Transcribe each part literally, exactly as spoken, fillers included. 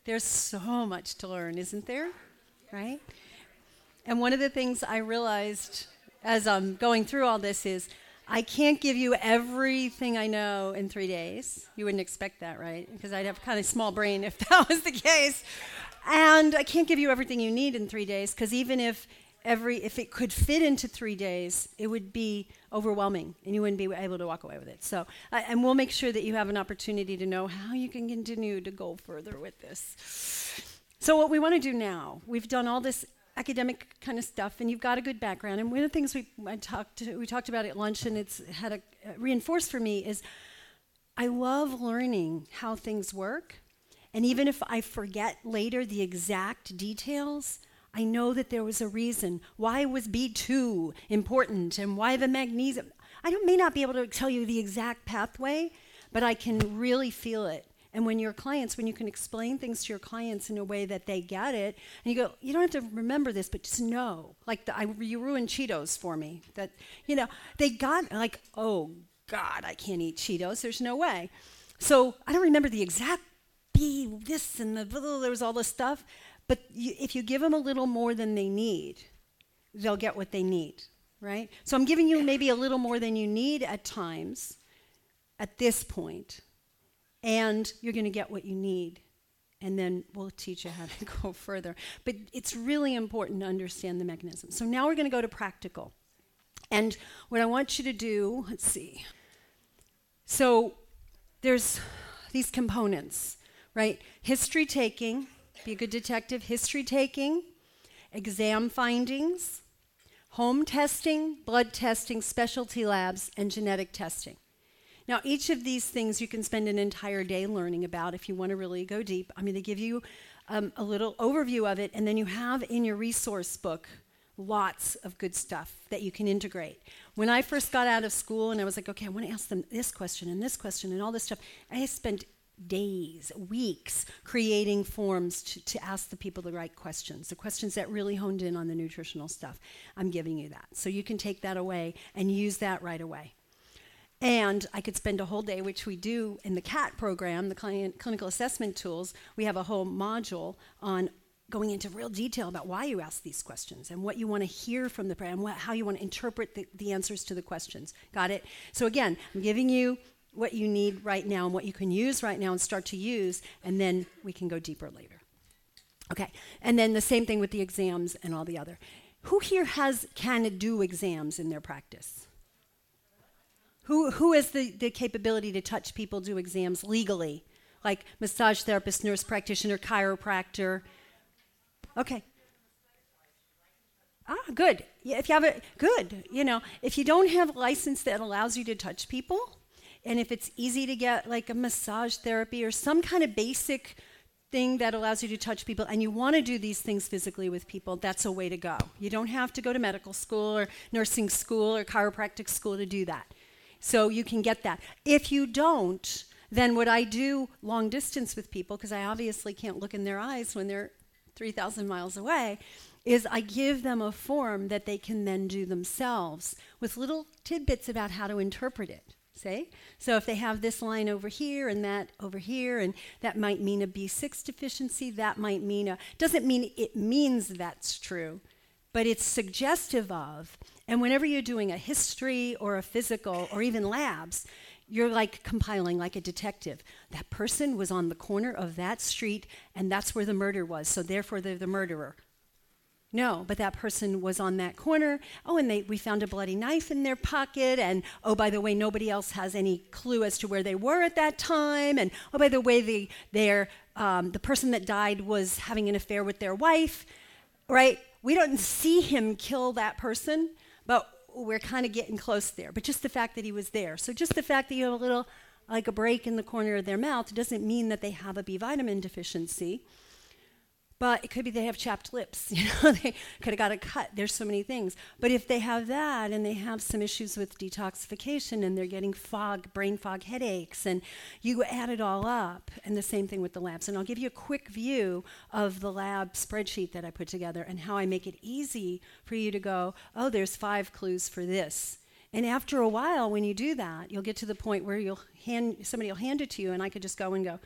There's so much to learn, isn't there? Right? And one of the things I realized as I'm going through all this is I can't give you everything I know in three days. You wouldn't expect that, right? Because I'd have kind of small brain if that was the case. And I can't give you everything you need in three days because even if every if it could fit into three days, it would be overwhelming and you wouldn't be able to walk away with it. So, uh, and we'll make sure that you have an opportunity to know how you can continue to go further with this. So what we want to do now, we've done all this academic kind of stuff, and you've got a good background. And one of the things we I talked to, we talked about at lunch, and it's had a uh, reinforced for me is I love learning how things work, and even if I forget later the exact details, I know that there was a reason. Why was B two important, and why the magnesium? I don't, may not be able to tell you the exact pathway, but I can really feel it. And when your clients, when you can explain things to your clients in a way that they get it, and you go, you don't have to remember this, but just know. Like, the, I, you ruined Cheetos for me. That, you know, they got, like, oh, God, I can't eat Cheetos. There's no way. So I don't remember the exact B, this, and the, there was all this stuff. But you, if you give them a little more than they need, they'll get what they need, right? So I'm giving you maybe a little more than you need at times at this point. And you're going to get what you need, and then we'll teach you how to go further. But it's really important to understand the mechanism. So now we're going to go to practical. And what I want you to do, let's see. So there's these components, right? History taking, be a good detective, history taking, exam findings, home testing, blood testing, specialty labs, and genetic testing. Now, each of these things you can spend an entire day learning about if you want to really go deep. I'm going to give you um, a little overview of it, and then you have in your resource book lots of good stuff that you can integrate. When I first got out of school and I was like, okay, I want to ask them this question and this question and all this stuff, I spent days, weeks creating forms to, to ask the people the right questions, the questions that really honed in on the nutritional stuff. I'm giving you that. So you can take that away and use that right away. And I could spend a whole day, which we do in the C A T program, the client clinical assessment tools. We have a whole module on going into real detail about why you ask these questions and what you want to hear from the program, what, how you want to interpret the, the answers to the questions. Got it? So again, I'm giving you what you need right now and what you can use right now and start to use, and then we can go deeper later. Okay, and then the same thing with the exams and all the other. Who here has can do exams in their practice? Who who has the, the capability to touch people, do exams legally? Like massage therapist, nurse practitioner, chiropractor. Okay. Ah, good. Yeah, if you have a, good. You know, if you don't have a license that allows you to touch people, and if it's easy to get like a massage therapy or some kind of basic thing that allows you to touch people, and you want to do these things physically with people, that's a way to go. You don't have to go to medical school or nursing school or chiropractic school to do that. So you can get that. If you don't, then what I do long distance with people, because I obviously can't look in their eyes when they're three thousand miles away, is I give them a form that they can then do themselves with little tidbits about how to interpret it. See? So if they have this line over here and that over here, and that might mean a B six deficiency, that might mean a, doesn't mean it means that's true, but it's suggestive of. And whenever you're doing a history or a physical or even labs, you're like compiling like a detective. That person was on the corner of that street, and that's where the murder was, so therefore they're the murderer. No, but that person was on that corner. Oh, and they we found a bloody knife in their pocket, and oh, by the way, nobody else has any clue as to where they were at that time, and oh, by the way, the their um, the person that died was having an affair with their wife, right? We don't see him kill that person, but we're kind of getting close there. But just the fact that he was there. So just the fact that you have a little, like a break in the corner of their mouth doesn't mean that they have a B vitamin deficiency. But it could be they have chapped lips. You know, they could have got a cut. There's so many things. But if they have that and they have some issues with detoxification and they're getting fog, brain fog headaches, and you add it all up, and the same thing with the labs. And I'll give you a quick view of the lab spreadsheet that I put together and how I make it easy for you to go, oh, there's five clues for this. And after a while, when you do that, you'll get to the point where you'll hand somebody will hand it to you, and I could just go and go,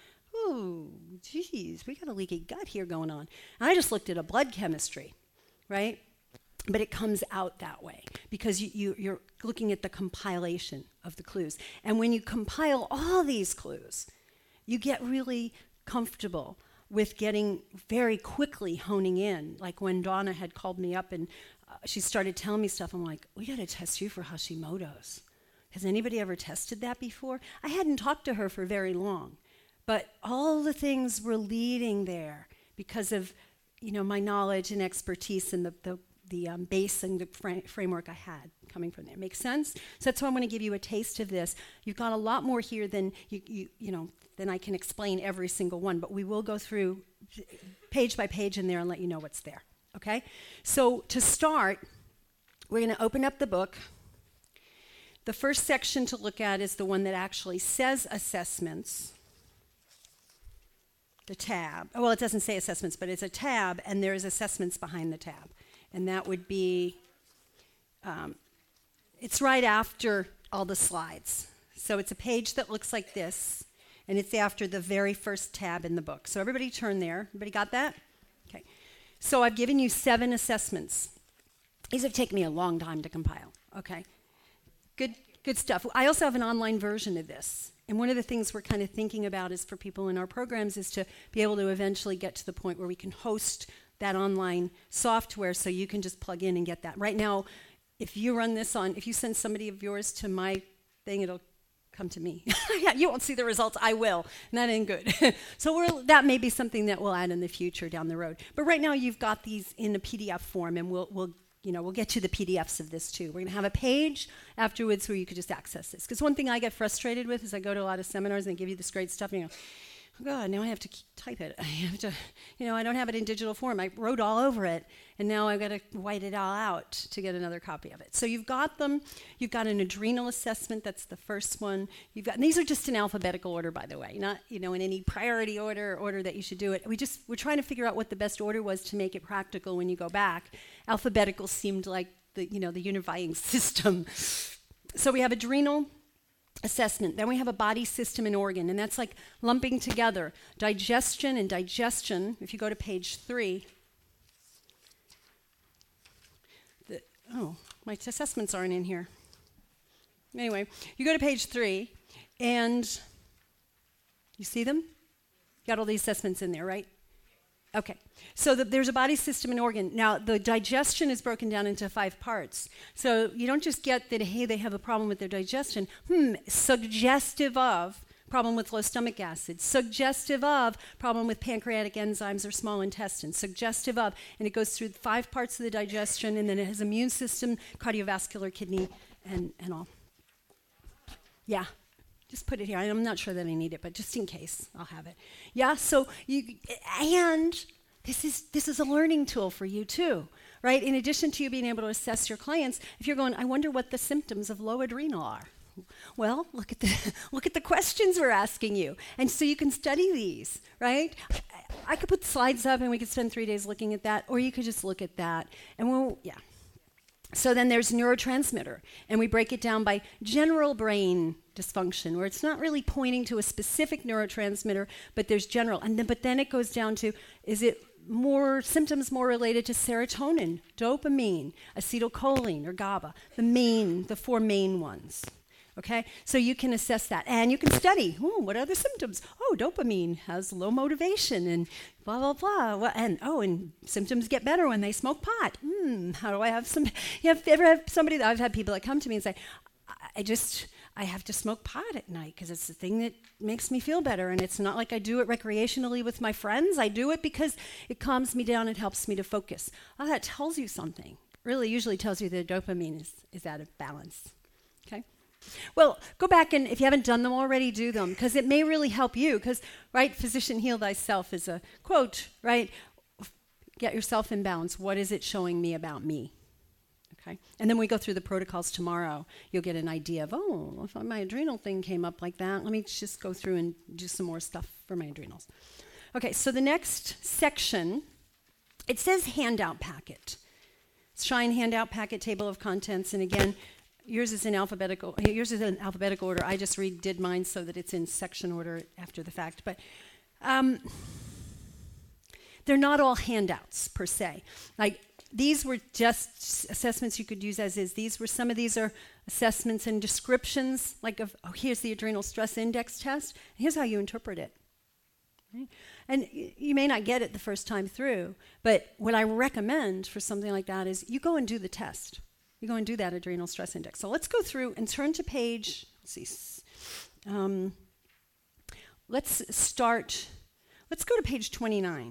oh, geez, we got a leaky gut here going on. And I just looked at a blood chemistry, right? But it comes out that way because you, you, you're looking at the compilation of the clues. And when you compile all these clues, you get really comfortable with getting very quickly honing in. Like when Donna had called me up and uh, she started telling me stuff, I'm like, we got to test you for Hashimoto's. Has anybody ever tested that before? I hadn't talked to her for very long, but all the things were leading there because of, you know, my knowledge and expertise and the, the the um, base and the fra- framework I had coming from there. Makes sense? So that's why I want to give you a taste of this. You've got a lot more here than you, you, you know, than I can explain every single one, but we will go through page by page in there and let you know what's there, okay? So to start, we're going to open up the book. The first section to look at is the one that actually says assessments. The tab. Well, it doesn't say assessments, but it's a tab, and there's assessments behind the tab. And that would be, um, it's right after all the slides. So it's a page that looks like this, and it's after the very first tab in the book. So everybody turn there. Everybody got that? Okay. So I've given you seven assessments. These have taken me a long time to compile, okay? Good, good stuff. I also have an online version of this. And one of the things we're kind of thinking about is for people in our programs is to be able to eventually get to the point where we can host that online software so you can just plug in and get that. Right now, if you run this on, if you send somebody of yours to my thing, it'll come to me. Yeah, you won't see the results, I will, and that ain't good. So we're, that may be something that we'll add in the future down the road. But right now you've got these in a P D F form, and we'll, we'll you know, we'll get you the P D Fs of this too. We're gonna have a page afterwards where you could just access this. Because one thing I get frustrated with is I go to a lot of seminars and they give you this great stuff and you go, oh God, now I have to keep, type it. I have to, you know, I don't have it in digital form. I wrote all over it, and now I've got to white it all out to get another copy of it. So you've got them. You've got an adrenal assessment. That's the first one. You've got, and these are just in alphabetical order, by the way, not, you know, in any priority order or order that you should do it. We just, we're trying to figure out what the best order was to make it practical when you go back. Alphabetical seemed like the, you know, the unifying system. So we have adrenal assessment. Then we have a body system and organ, and that's like lumping together digestion and digestion. If you go to page three, the, oh, my assessments aren't in here. Anyway, you go to page three, and you see them? Got all the assessments in there, right? Okay, so the, there's a body system and organ. Now, the digestion is broken down into five parts. So you don't just get that, hey, they have a problem with their digestion. Hmm, suggestive of problem with low stomach acid, suggestive of problem with pancreatic enzymes or small intestine, suggestive of, and it goes through five parts of the digestion, and then it has immune system, cardiovascular, kidney, and, and all. Yeah. Just put it here. I'm not sure that I need it, but just in case, I'll have it. Yeah, so you, and this is this is a learning tool for you too, right? In addition to you being able to assess your clients, if you're going, I wonder what the symptoms of low adrenal are. Well, look at the look at the questions we're asking you, and so you can study these, right? I, I could put slides up, and we could spend three days looking at that, or you could just look at that, and we'll, yeah. So then there's neurotransmitter, and we break it down by general brain dysfunction, where it's not really pointing to a specific neurotransmitter, but there's general. And then, but then it goes down to, is it more symptoms more related to serotonin, dopamine, acetylcholine, or GABA, the main, the four main ones. Okay, so you can assess that, and you can study. Oh, what are the symptoms? Oh, dopamine has low motivation, and blah blah blah. Well, and oh, and symptoms get better when they smoke pot. Hmm, how do I have some? You have ever have somebody that I've had people that come to me and say, I, I just I have to smoke pot at night because it's the thing that makes me feel better, and it's not like I do it recreationally with my friends. I do it because it calms me down. It helps me to focus. Oh, that tells you something. Really, usually tells you that dopamine is is out of balance. Okay. Well, go back and if you haven't done them already, do them, because it may really help you, because, right, physician heal thyself is a quote, right? Get yourself in balance. What is it showing me about me? Okay? And then we go through the protocols tomorrow. You'll get an idea of, oh, if my adrenal thing came up like that, let me just go through and do some more stuff for my adrenals. Okay, so the next section, it says handout packet. Shine handout packet, table of contents, and again, yours is in alphabetical. Yours is in alphabetical order. I just redid mine so that it's in section order after the fact. But Um, they're not all handouts per se. Like these were just assessments you could use as is. These were some of these are assessments and descriptions, like of oh, here's the adrenal stress index test. And here's how you interpret it. Right? And y- you may not get it the first time through, but what I recommend for something like that is you go and do the test. You go and do that adrenal stress index. So let's go through and turn to page. Let's see. Um, let's start. Let's go to page twenty-nine.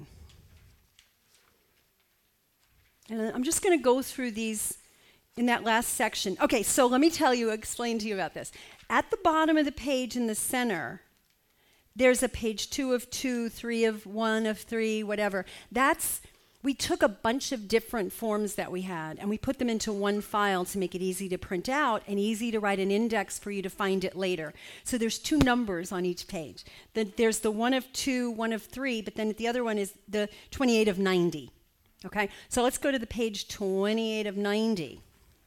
And I'm just going to go through these in that last section. Okay, so let me tell you, explain to you about this. At the bottom of the page in the center, there's a page two of two, three of one of three, whatever. That's, we took a bunch of different forms that we had and we put them into one file to make it easy to print out and easy to write an index for you to find it later. So there's two numbers on each page. The, there's the one of two, one of three, but then the other one is the twenty-eight of ninety. Okay, so let's go to the page twenty-eight of ninety.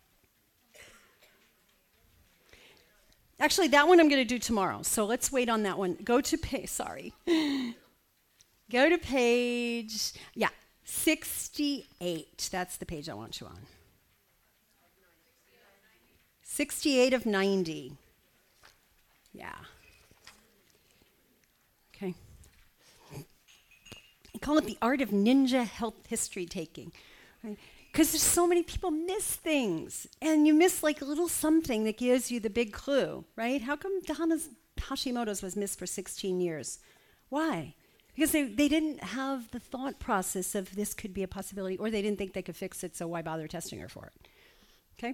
Actually, that one I'm going to do tomorrow, so let's wait on that one. Go to page, sorry. Go to page, yeah, sixty-eight. That's the page I want you on. sixty-eight of ninety. Yeah. Okay. I call it the art of ninja health history taking, right? Because there's so many people miss things, and you miss like a little something that gives you the big clue, right? How come Hana's Hashimoto's was missed for sixteen years? Why? Because they, they didn't have the thought process of this could be a possibility, or they didn't think they could fix it, so why bother testing her for it? Okay?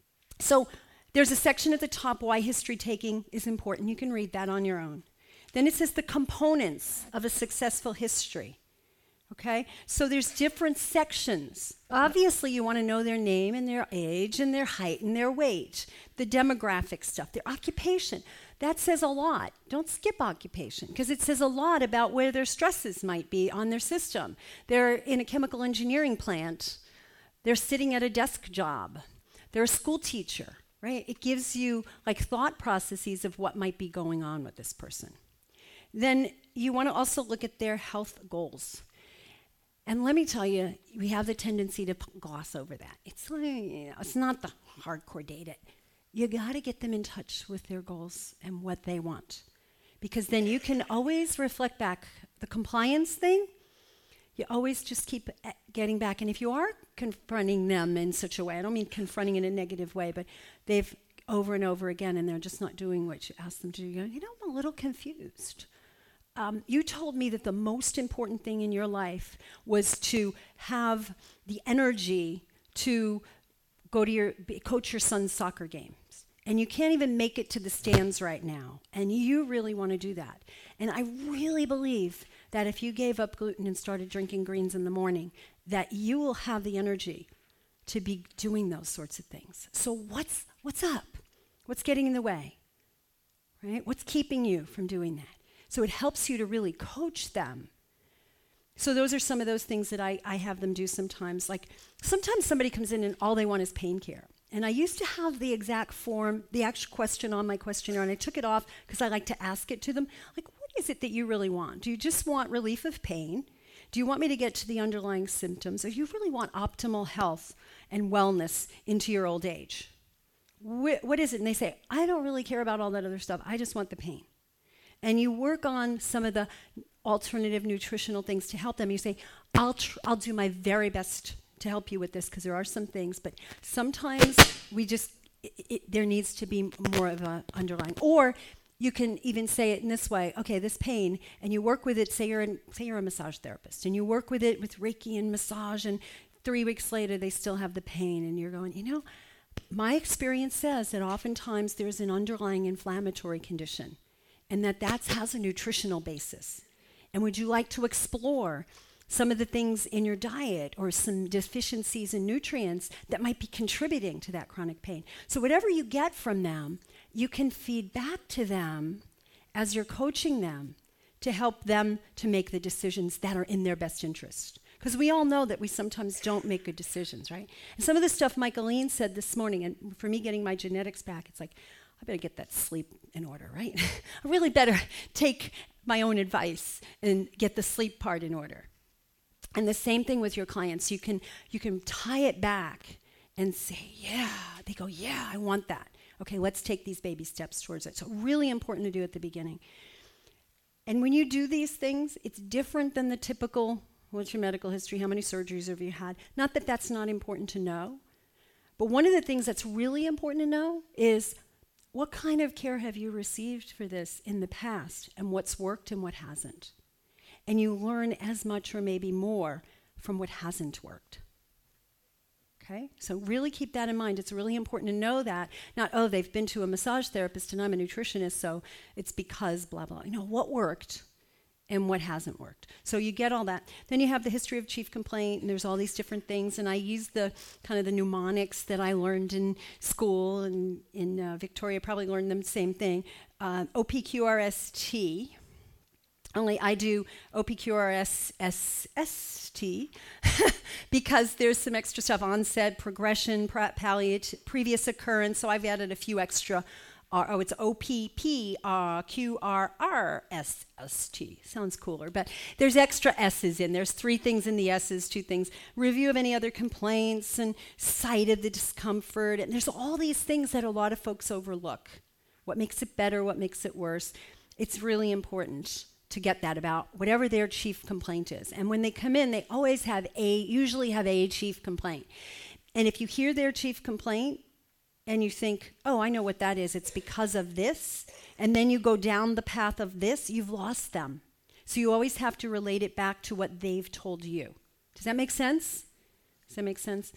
So there's a section at the top, why history taking is important. You can read that on your own. Then it says the components of a successful history. Okay? So there's different sections. Obviously, you want to know their name and their age and their height and their weight, the demographic stuff, their occupation. That says a lot. Don't skip occupation because it says a lot about where their stresses might be on their system. They're in a chemical engineering plant. They're sitting at a desk job. They're a school teacher, right? It gives you like thought processes of what might be going on with this person. Then you want to also look at their health goals. And let me tell you, we have the tendency to p- gloss over that. It's like, you know, it's not the hardcore data. You got to get them in touch with their goals and what they want. Because then you can always reflect back. The compliance thing, you always just keep getting back. And if you are confronting them in such a way, I don't mean confronting in a negative way, but they've over and over again and they're just not doing what you asked them to do, you go, you know, I'm a little confused. Um, you told me that the most important thing in your life was to have the energy to go to your, coach your son's soccer games. And you can't even make it to the stands right now. And you really want to do that. And I really believe that if you gave up gluten and started drinking greens in the morning, that you will have the energy to be doing those sorts of things. So what's what's up? What's getting in the way? Right? What's keeping you from doing that? So it helps you to really coach them. So those are some of those things that I, I have them do sometimes. Like sometimes somebody comes in and all they want is pain care. And I used to have the exact form, the actual question on my questionnaire, and I took it off because I like to ask it to them. Like, what is it that you really want? Do you just want relief of pain? Do you want me to get to the underlying symptoms? Or do you really want optimal health and wellness into your old age? Wh- what is it? And they say, I don't really care about all that other stuff. I just want the pain. And you work on some of the alternative nutritional things to help them. You say, I'll tr- I'll do my very best to help you with this because there are some things, but sometimes we just, it, it, there needs to be more of a underlying. Or you can even say it in this way, okay, this pain, and you work with it, say you're, in, say you're a massage therapist, and you work with it with Reiki and massage, and three weeks later they still have the pain, and you're going, you know, my experience says that oftentimes there's an underlying inflammatory condition, and that that has a nutritional basis. And would you like to explore some of the things in your diet or some deficiencies in nutrients that might be contributing to that chronic pain? So whatever you get from them, you can feed back to them as you're coaching them to help them to make the decisions that are in their best interest. Because we all know that we sometimes don't make good decisions, right? And some of the stuff Michaeline said this morning, and for me getting my genetics back, it's like, I better get that sleep in order, right? I really better take my own advice and get the sleep part in order. And the same thing with your clients. You can you can tie it back and say, yeah. They go, yeah, I want that. Okay, let's take these baby steps towards it. So really important to do at the beginning. And when you do these things, it's different than the typical, what's your medical history? How many surgeries have you had? Not that that's not important to know. But one of the things that's really important to know is what kind of care have you received for this in the past, and what's worked and what hasn't. And you learn as much or maybe more from what hasn't worked. Okay? So really keep that in mind. It's really important to know that. Not, oh, they've been to a massage therapist and I'm a nutritionist, so it's because blah, blah. You know, what worked and what hasn't worked. So you get all that. Then you have the history of chief complaint, and there's all these different things. And I use the kind of the mnemonics that I learned in school, and in uh, Victoria probably learned them, same thing. Uh, O P Q R S T. Only I do O P Q R S S S T because there's some extra stuff: onset, progression, palliative, previous occurrence. So I've added a few extra. Uh, oh, it's O P P Q R R S S T. Sounds cooler, but there's extra S's in. There's three things in the S's, two things. Review of any other complaints and site of the discomfort. And there's all these things that a lot of folks overlook. What makes it better? What makes it worse? It's really important to get that about whatever their chief complaint is. And when they come in, they always have a, usually have a chief complaint. And if you hear their chief complaint, and you think, oh, I know what that is, it's because of this, and then you go down the path of this, you've lost them. So you always have to relate it back to what they've told you. Does that make sense? Does that make sense?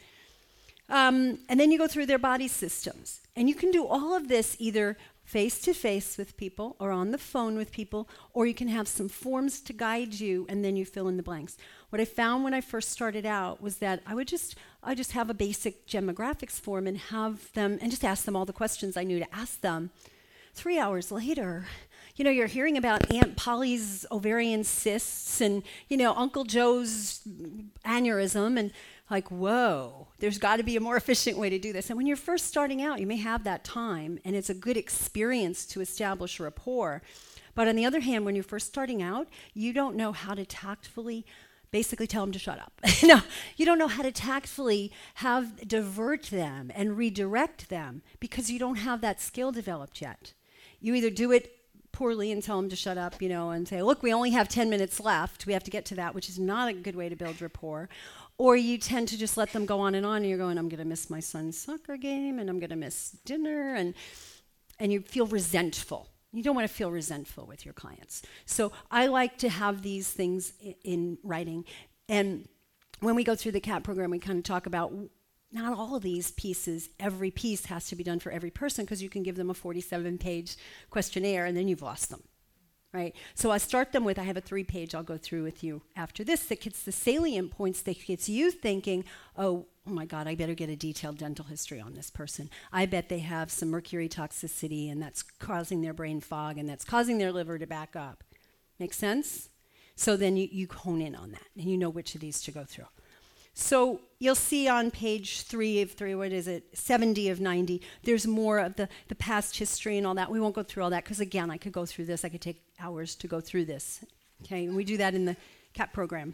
Um, and then you go through their body systems. And you can do all of this either face-to-face with people or on the phone with people, or you can have some forms to guide you, and then you fill in the blanks. What I found when I first started out was that I would just I just have a basic demographics form and have them, and just ask them all the questions I knew to ask them. Three hours later, you know, you're hearing about Aunt Polly's ovarian cysts and, you know, Uncle Joe's aneurysm, and like, whoa, there's got to be a more efficient way to do this. And when you're first starting out, you may have that time, and it's a good experience to establish a rapport. But on the other hand, when you're first starting out, you don't know how to tactfully basically tell them to shut up. No, you don't know how to tactfully have divert them and redirect them because you don't have that skill developed yet. You either do it poorly and tell them to shut up, you know, and say, look, we only have ten minutes left. We have to get to that, which is not a good way to build rapport. Or you tend to just let them go on and on, and you're going, I'm going to miss my son's soccer game, and I'm going to miss dinner, and and you feel resentful. You don't want to feel resentful with your clients. So I like to have these things I- in writing. And when we go through the C A P program, we kind of talk about not all of these pieces. Every piece has to be done for every person, because you can give them a forty-seven page questionnaire, and then you've lost them. Right? So I start them with, I have a three-page I'll go through with you after this that gets the salient points, that gets you thinking, oh, oh my God, I better get a detailed dental history on this person. I bet they have some mercury toxicity, and that's causing their brain fog, and that's causing their liver to back up. Make sense? So then you, you hone in on that, and you know which of these to go through. So you'll see on page three of three, what is it, seventy of ninety, there's more of the, the past history and all that. We won't go through all that, because again, I could go through this. I could take hours to go through this. Okay, and we do that in the C A P program.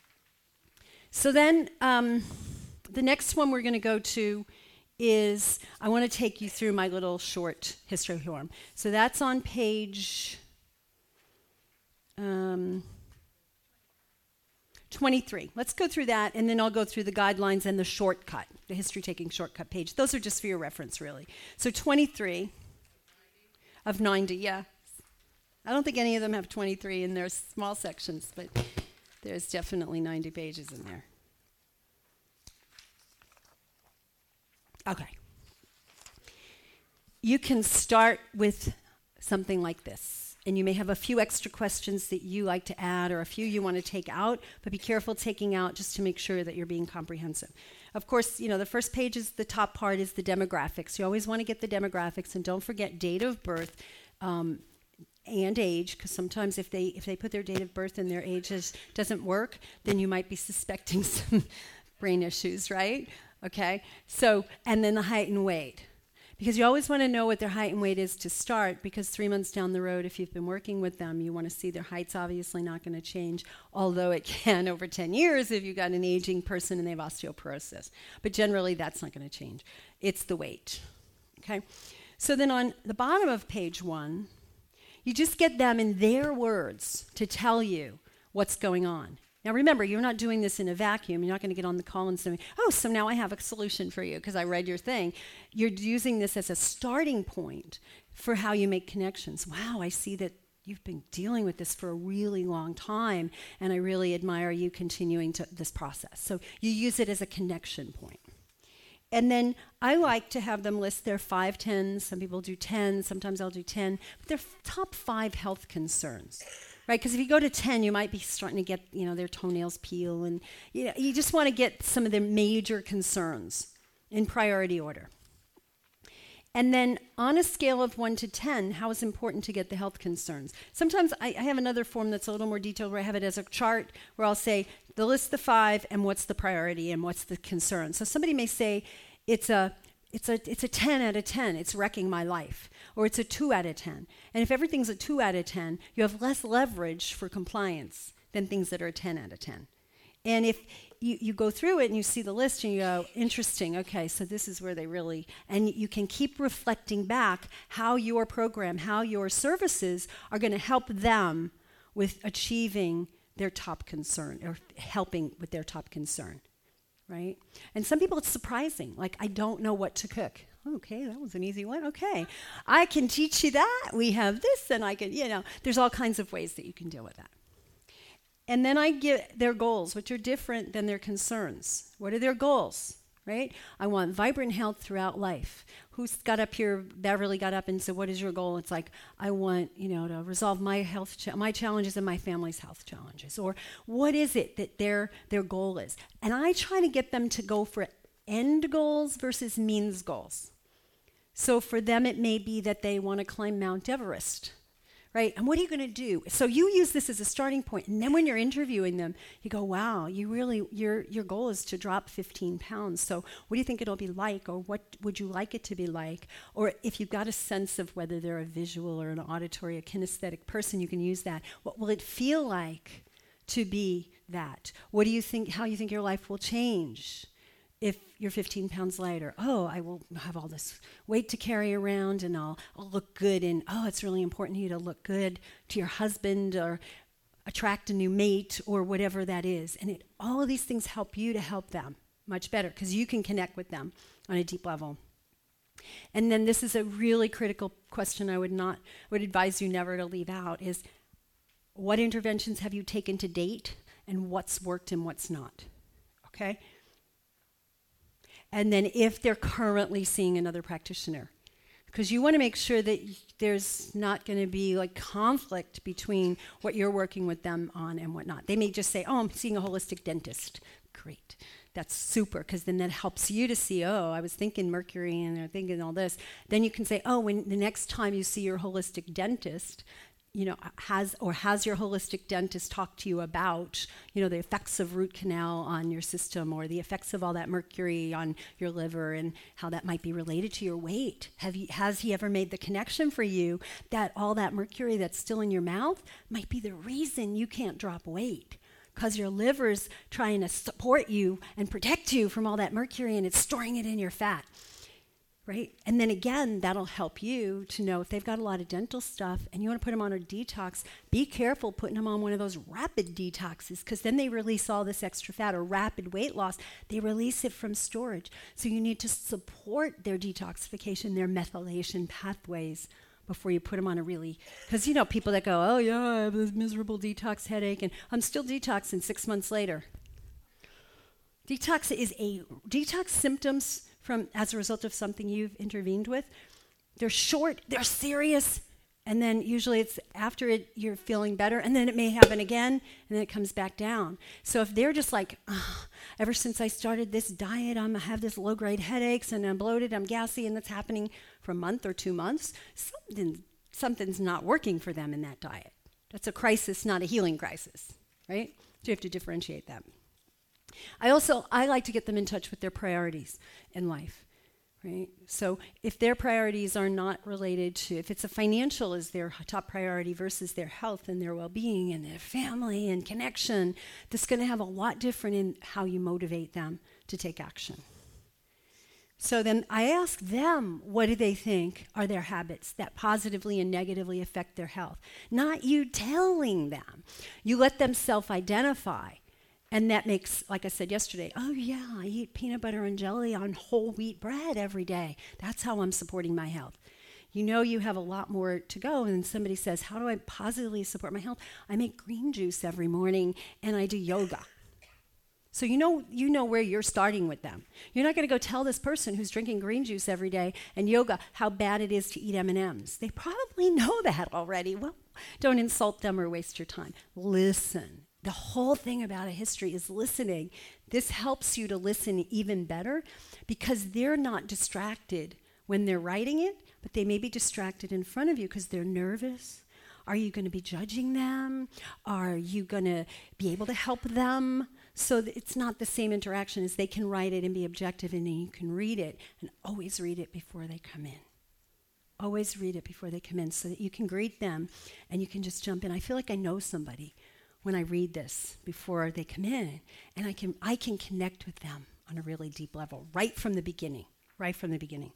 So then um, the next one we're going to go to is, I want to take you through my little short history form. So that's on page um, twenty-three. Let's go through that, and then I'll go through the guidelines and the shortcut, the history-taking shortcut page. Those are just for your reference, really. So twenty-three of ninety, yeah. I don't think any of them have twenty-three in their small sections, but there's definitely ninety pages in there. Okay. You can start with something like this, and you may have a few extra questions that you like to add, or a few you want to take out, but be careful taking out just to make sure that you're being comprehensive. Of course, you know, the first page is the top part is the demographics. You always want to get the demographics, and don't forget date of birth um, and age, because sometimes if they if they put their date of birth and their age is, doesn't work, then you might be suspecting some brain issues, right? Okay, so, and then the height and weight. Because you always want to know what their height and weight is to start, because three months down the road, if you've been working with them, you want to see their height's obviously not going to change, although it can over ten years if you've got an aging person and they have osteoporosis. But generally, that's not going to change. It's the weight. Okay? So then on the bottom of page one, you just get them in their words to tell you what's going on. Now remember, you're not doing this in a vacuum. You're not going to get on the call and say, oh, so now I have a solution for you because I read your thing. You're using this as a starting point for how you make connections. Wow, I see that you've been dealing with this for a really long time, and I really admire you continuing to this process. So you use it as a connection point. And then I like to have them list their five tens. Some people do ten. Sometimes I'll do ten. But their f- top five health concerns. Right, because if you go to ten, you might be starting to get, you know, their toenails peel, and you know, you just want to get some of their major concerns in priority order. And then on a scale of one to ten, how is it important to get the health concerns? Sometimes I, I have another form that's a little more detailed where I have it as a chart where I'll say, the list the five and what's the priority and what's the concern. So somebody may say, it's a It's a it's a ten out of ten. It's wrecking my life. Or it's a two out of ten. And if everything's a two out of ten, you have less leverage for compliance than things that are a ten out of ten. And if you, you go through it and you see the list and you go, interesting, okay, so this is where they really, and you can keep reflecting back how your program, how your services are going to help them with achieving their top concern or helping with their top concern. Right? And some people it's surprising. Like, I don't know what to cook. Okay, that was an easy one. Okay. I can teach you that. We have this, and I can, you know, there's all kinds of ways that you can deal with that. And then I get their goals, which are different than their concerns. What are their goals? Right? I want vibrant health throughout life. Who's got up here, Beverly got up and said, what is your goal? It's like, I want, you know, to resolve my health, cha- my challenges and my family's health challenges. Or what is it that their their goal is? And I try to get them to go for end goals versus means goals. So for them, it may be that they want to climb Mount Everest. Right? And what are you going to do? So you use this as a starting point. And then when you're interviewing them, you go, wow, you really, your your goal is to drop fifteen pounds. So what do you think it'll be like? Or what would you like it to be like? Or if you've got a sense of whether they're a visual or an auditory, a kinesthetic person, you can use that. What will it feel like to be that? What do you think, how you think your life will change if you're fifteen pounds lighter? Oh, I will have all this weight to carry around, and I'll, I'll look good. And oh, it's really important to you to look good to your husband or attract a new mate or whatever that is. And it, all of these things help you to help them much better because you can connect with them on a deep level. And then this is a really critical question I would not would advise you never to leave out is, what interventions have you taken to date and what's worked and what's not? Okay? And then if they're currently seeing another practitioner, because you want to make sure that y- there's not going to be like conflict between what you're working with them on and whatnot. They may just say, oh, I'm seeing a holistic dentist. Great. That's super, because then that helps you to see, oh, I was thinking mercury and I'm thinking all this. Then you can say, oh, when the next time you see your holistic dentist, you know, has or has your holistic dentist talked to you about, you know, the effects of root canal on your system or the effects of all that mercury on your liver and how that might be related to your weight? Have you, has he ever made the connection for you that all that mercury that's still in your mouth might be the reason you can't drop weight? Because your liver's trying to support you and protect you from all that mercury and it's storing it in your fat. Right? And then again, that'll help you to know if they've got a lot of dental stuff and you want to put them on a detox, be careful putting them on one of those rapid detoxes, because then they release all this extra fat, or rapid weight loss. They release it from storage. So you need to support their detoxification, their methylation pathways before you put them on a really, because you know people that go, oh yeah, I have this miserable detox headache and I'm still detoxing six months later. Detox is a, detox symptoms from as a result of something you've intervened with, they're short, they're serious, and then usually it's after it you're feeling better, and then it may happen again, and then it comes back down. So if they're just like, oh, ever since I started this diet, I'm, I have this low-grade headaches, and I'm bloated, I'm gassy, and that's happening for a month or two months, something, something's not working for them in that diet. That's a crisis, not a healing crisis, right? So you have to differentiate that. I also, I like to get them in touch with their priorities in life. right? So if their priorities are not related to, if it's a financial is their top priority versus their health and their well-being and their family and connection, that's going to have a lot different in how you motivate them to take action. So then I ask them, what do they think are their habits that positively and negatively affect their health? Not you telling them. You let them self-identify. And that makes, like I said yesterday, oh yeah, I eat peanut butter and jelly on whole wheat bread every day. That's how I'm supporting my health. You know you have a lot more to go, and somebody says, how do I positively support my health? I make green juice every morning, and I do yoga. So you know you know where you're starting with them. You're not going to go tell this person who's drinking green juice every day and yoga how bad it is to eat M and M's. They probably know that already. Well, don't insult them or waste your time. Listen. The whole thing about a history is listening. This helps you to listen even better because they're not distracted when they're writing it, but they may be distracted in front of you because they're nervous. Are you going to be judging them? Are you going to be able to help them? So that it's not the same interaction as they can write it and be objective, and then you can read it, and always read it before they come in. Always read it before they come in so that you can greet them and you can just jump in. I feel like I know somebody when I read this before they come in, and I can I can connect with them on a really deep level right from the beginning, right from the beginning.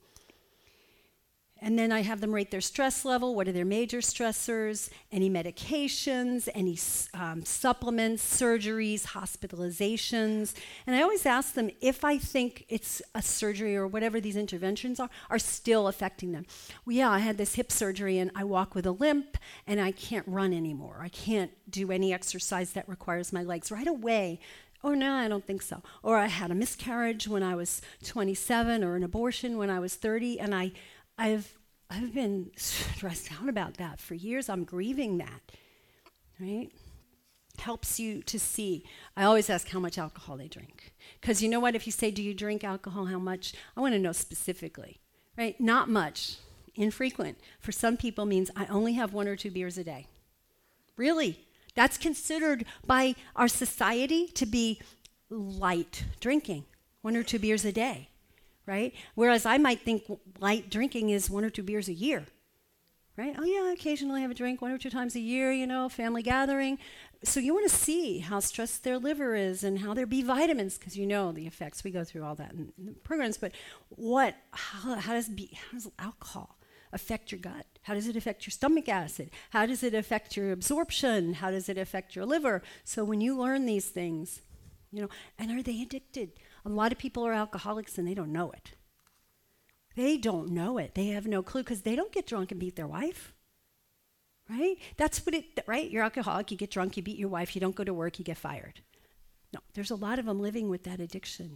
And then I have them rate their stress level. What are their major stressors? Any medications, any um, supplements, surgeries, hospitalizations. And I always ask them if I think it's a surgery or whatever these interventions are, are still affecting them. Well, yeah, I had this hip surgery and I walk with a limp and I can't run anymore. I can't do any exercise that requires my legs right away. Oh, no, I don't think so. Or I had a miscarriage when I was twenty-seven or an abortion when I was thirty, and I I've I've been stressed out about that for years. I'm grieving that, right? Helps you to see. I always ask how much alcohol they drink. Because you know what? If you say, do you drink alcohol, how much? I want to know specifically, right? Not much. Infrequent. For some people means I only have one or two beers a day. Really? That's considered by our society to be light drinking. One or two beers a day. Right? Whereas I might think light drinking is one or two beers a year, right? Oh yeah, I occasionally have a drink one or two times a year, you know, family gathering. So you want to see how stressed their liver is and how their B vitamins, because you know the effects. We go through all that in, in the programs, but what, how, how does B, how does alcohol affect your gut? How does it affect your stomach acid? How does it affect your absorption? How does it affect your liver? So when you learn these things, you know, and are they addicted? A lot of people are alcoholics and they don't know it. They don't know it. They have no clue because they don't get drunk and beat their wife, right? That's what it, right? You're alcoholic, you get drunk, you beat your wife, you don't go to work, you get fired. No, there's a lot of them living with that addiction.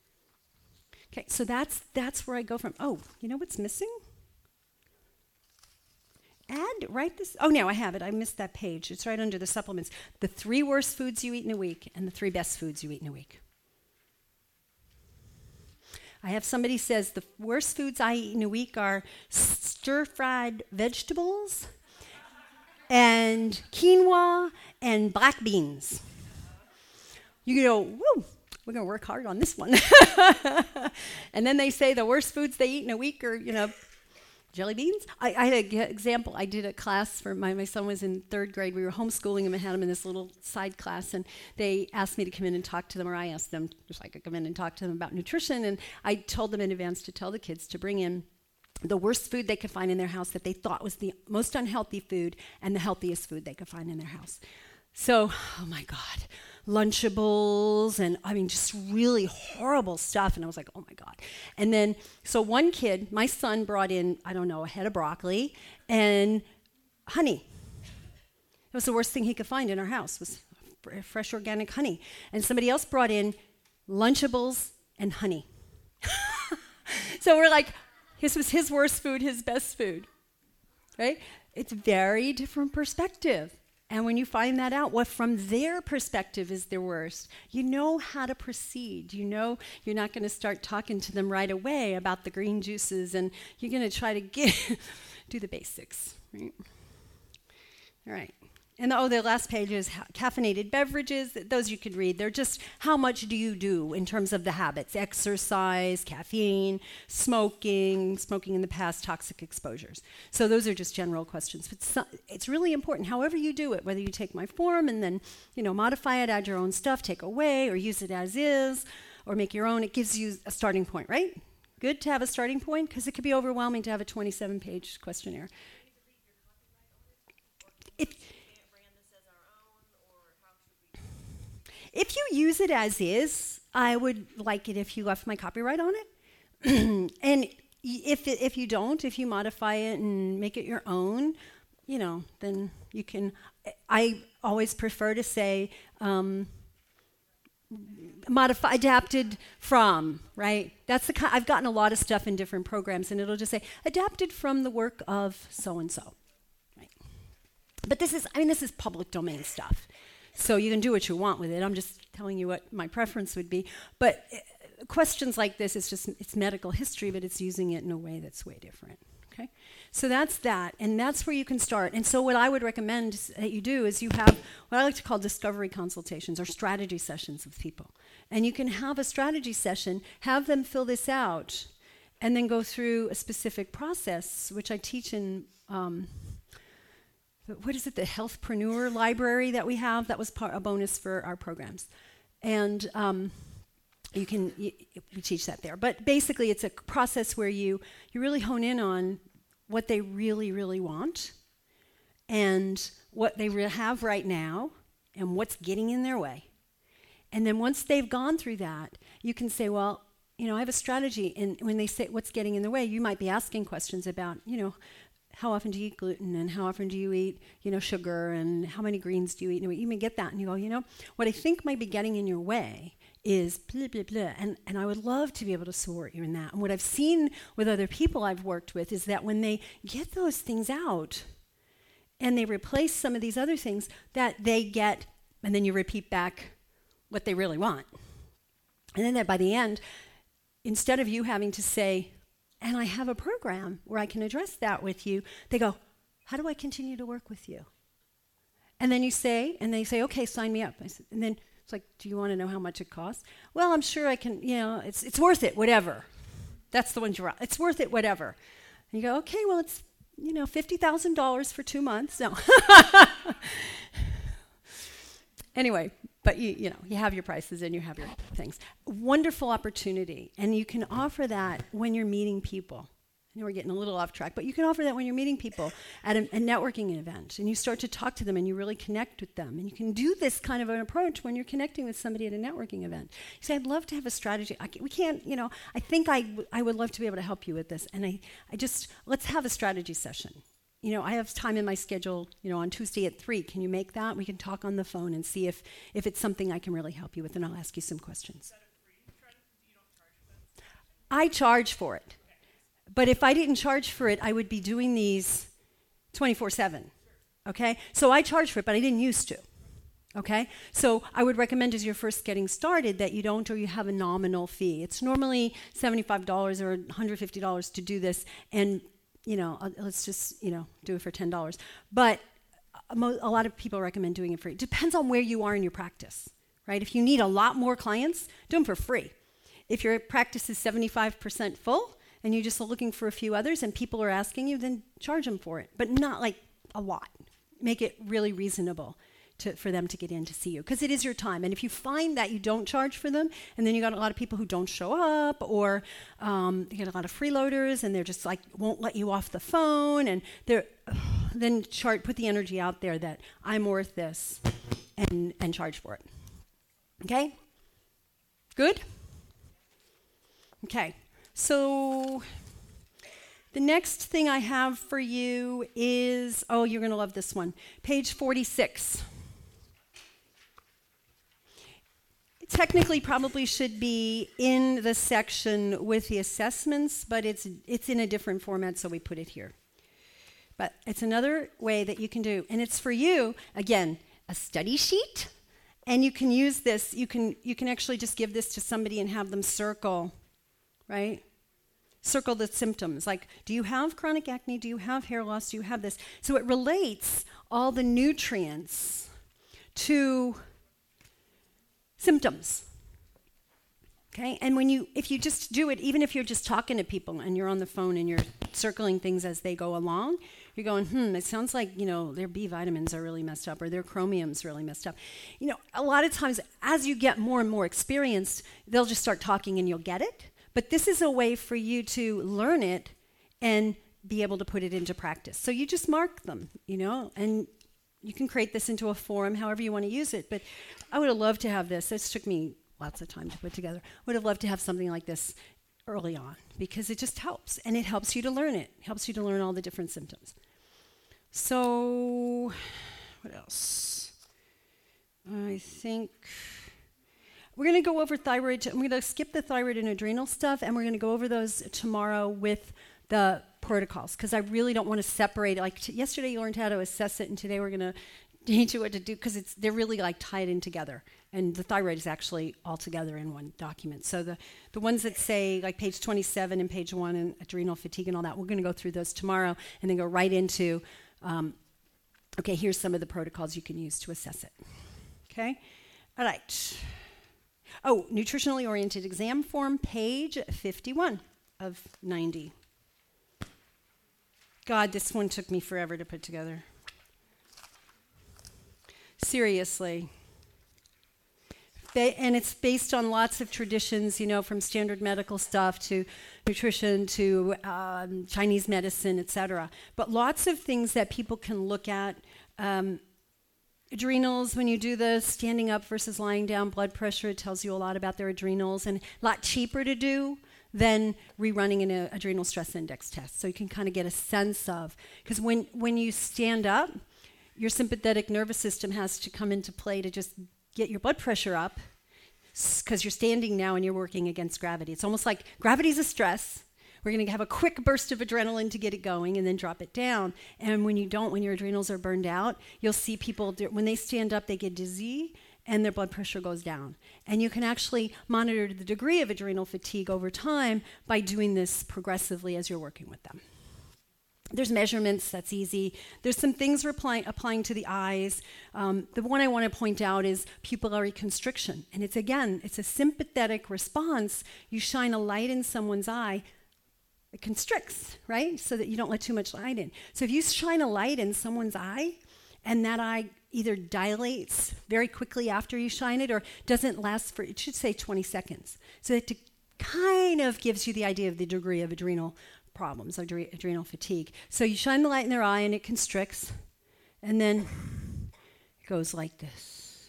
Okay, so that's that's where I go from. Oh, you know what's missing? Add, write this. Oh, no, I have it. I missed that page. It's right under the supplements. The three worst foods you eat in a week and the three best foods you eat in a week. I have somebody says the worst foods I eat in a week are stir-fried vegetables and quinoa and black beans. You go, woo, we're going to work hard on this one. And then they say the worst foods they eat in a week are, you know, jelly beans. I, I had an example. I did a class for my, my son was in third grade. We were homeschooling him and had him in this little side class, and they asked me to come in and talk to them, or I asked them if I could come in and talk to them about nutrition, and I told them in advance to tell the kids to bring in the worst food they could find in their house that they thought was the most unhealthy food and the healthiest food they could find in their house. So, oh my God, Lunchables and I mean just really horrible stuff. And I was like, oh my God. And then, so one kid, my son brought in, I don't know, a head of broccoli and honey. It was the worst thing he could find in our house was fresh organic honey. And somebody else brought in Lunchables and honey. So we're like, this was his worst food, his best food, right? It's very different perspective. And when you find that out, what from their perspective is their worst, you know how to proceed. You know you're not going to start talking to them right away about the green juices, and you're going to try to get do the basics, right? All right. And the, oh, the last page is ha- caffeinated beverages. Those you could read. They're just how much do you do in terms of the habits? Exercise, caffeine, smoking, smoking in the past, toxic exposures. So those are just general questions. But so, it's really important, however you do it, whether you take my form and then, you know, modify it, add your own stuff, take away, or use it as is, or make your own. It gives you a starting point, right? Good to have a starting point because it could be overwhelming to have a twenty-seven page questionnaire. If If you use it as is, I would like it if you left my copyright on it. And if it, if you don't, if you modify it and make it your own, you know, then you can. I always prefer to say um, modify, adapted from, right? That's the kind. I've gotten a lot of stuff in different programs, and it'll just say adapted from the work of so and so. Right? But this is, I mean, this is public domain stuff. So you can do what you want with it. I'm just telling you what my preference would be. But uh, questions like this, it's just, it's medical history, but it's using it in a way that's way different, okay? So that's that, and that's where you can start. And so what I would recommend that you do is you have what I like to call discovery consultations or strategy sessions with people. And you can have a strategy session, have them fill this out, and then go through a specific process, which I teach in... Um, what is it, the Healthpreneur library that we have? That was part, a bonus for our programs. And um, you can, you, we teach that there. But basically it's a process where you, you really hone in on what they really, really want and what they re- have right now and what's getting in their way. And then once they've gone through that, you can say, well, you know, I have a strategy. And when they say what's getting in the way, you might be asking questions about, you know, how often do you eat gluten and how often do you eat, you know, sugar and how many greens do you eat? And you may get that and you go, you know, what I think might be getting in your way is blah, blah, blah. And, and I would love to be able to support you in that. And what I've seen with other people I've worked with is that when they get those things out and they replace some of these other things, that they get, and then you repeat back what they really want. And then that by the end, instead of you having to say, and I have a program where I can address that with you, they go, how do I continue to work with you? And then you say, and they say, okay, sign me up. I said, and then it's like, do you want to know how much it costs? Well, I'm sure I can, you know, it's it's worth it, whatever. That's the one you're, it's worth it, whatever. And you go, okay, well, it's, you know, fifty thousand dollars for two months. No. Anyway, but you you know, you have your prices and you have your things. Wonderful opportunity. And you can offer that when you're meeting people. I know we're getting a little off track, but you can offer that when you're meeting people at a, a networking event and you start to talk to them and you really connect with them. And you can do this kind of an approach when you're connecting with somebody at a networking event. You say, I'd love to have a strategy. I can, we can't, you know, I think I, w- I would love to be able to help you with this. And I, I just, let's have a strategy session. You know, I have time in my schedule, you know, on Tuesday at three. Can you make that? We can talk on the phone and see if, if it's something I can really help you with, and I'll ask you some questions. Is that a free strategy? You don't charge for that? I charge for it. Okay. But if I didn't charge for it, I would be doing these twenty-four seven. Okay? So I charge for it, but I didn't used to. Okay? So I would recommend as you're first getting started that you don't, or you have a nominal fee. It's normally seventy-five dollars or one hundred fifty dollars to do this, and you know, uh, let's just, you know, do it for ten dollars. But a, mo- a lot of people recommend doing it free. It depends on where you are in your practice, right? If you need a lot more clients, do them for free. If your practice is seventy-five percent full and you're just looking for a few others and people are asking you, then charge them for it, but not like a lot. Make it really reasonable to, for them to get in to see you, because it is your time. And if you find that you don't charge for them, and then you got a lot of people who don't show up, or um, you get a lot of freeloaders, and they're just like won't let you off the phone, and they're uh, then chart put the energy out there that I'm worth this, and and charge for it. Okay, good. Okay, so the next thing I have for you is, oh, you're going to love this one, page forty-six. Technically probably should be in the section with the assessments, but it's it's in a different format, so we put it here. But it's another way that you can do, and it's for you, again, a study sheet, and you can use this, you can you can actually just give this to somebody and have them circle, right? Circle the symptoms. Like, do you have chronic acne? Do you have hair loss? Do you have this? So it relates all the nutrients to symptoms. Okay? And when you, if you just do it, even if you're just talking to people and you're on the phone and you're circling things as they go along, you're going, hmm, it sounds like, you know, their B vitamins are really messed up or their chromium's really messed up. You know, a lot of times as you get more and more experienced, they'll just start talking and you'll get it. But this is a way for you to learn it and be able to put it into practice. So you just mark them, you know, and you can create this into a forum, however you want to use it. But I would have loved to have this. This took me lots of time to put together. I would have loved to have something like this early on because it just helps. And it helps you to learn it. It helps you to learn all the different symptoms. So what else? I think we're going to go over thyroid. I'm going to skip the thyroid and adrenal stuff, and we're going to go over those tomorrow with the protocols because I really don't want to separate it. Like t- yesterday you learned how to assess it, and today we're going to teach you what to do because it's they're really like tied in together. And the thyroid is actually all together in one document. So the, the ones that say like page twenty-seven and page one and adrenal fatigue and all that, we're going to go through those tomorrow and then go right into, um, okay, here's some of the protocols you can use to assess it. Okay? All right. Oh, nutritionally oriented exam form, page fifty-one of ninety. God, this one took me forever to put together. Seriously. Ba- and it's based on lots of traditions, you know, from standard medical stuff to nutrition to um, Chinese medicine, et cetera. But lots of things that people can look at. Um, Adrenals, when you do the standing up versus lying down, blood pressure, it tells you a lot about their adrenals and a lot cheaper to do than rerunning an uh, adrenal stress index test. So you can kind of get a sense of, because when, when you stand up, your sympathetic nervous system has to come into play to just get your blood pressure up because you're standing now and you're working against gravity. It's almost like gravity's a stress. We're going to have a quick burst of adrenaline to get it going and then drop it down. And when you don't, when your adrenals are burned out, you'll see people, when they stand up, they get dizzy and their blood pressure goes down. And you can actually monitor the degree of adrenal fatigue over time by doing this progressively as you're working with them. There's measurements, that's easy. There's some things applying, applying to the eyes. Um, the one I want to point out is pupillary constriction. And it's, again, it's a sympathetic response. You shine a light in someone's eye, it constricts, right? So that you don't let too much light in. So if you shine a light in someone's eye, and that eye either dilates very quickly after you shine it or doesn't last for, it should say twenty seconds. So that kind of gives you the idea of the degree of adrenal problems, adre- adrenal fatigue. So you shine the light in their eye and it constricts, and then it goes like this.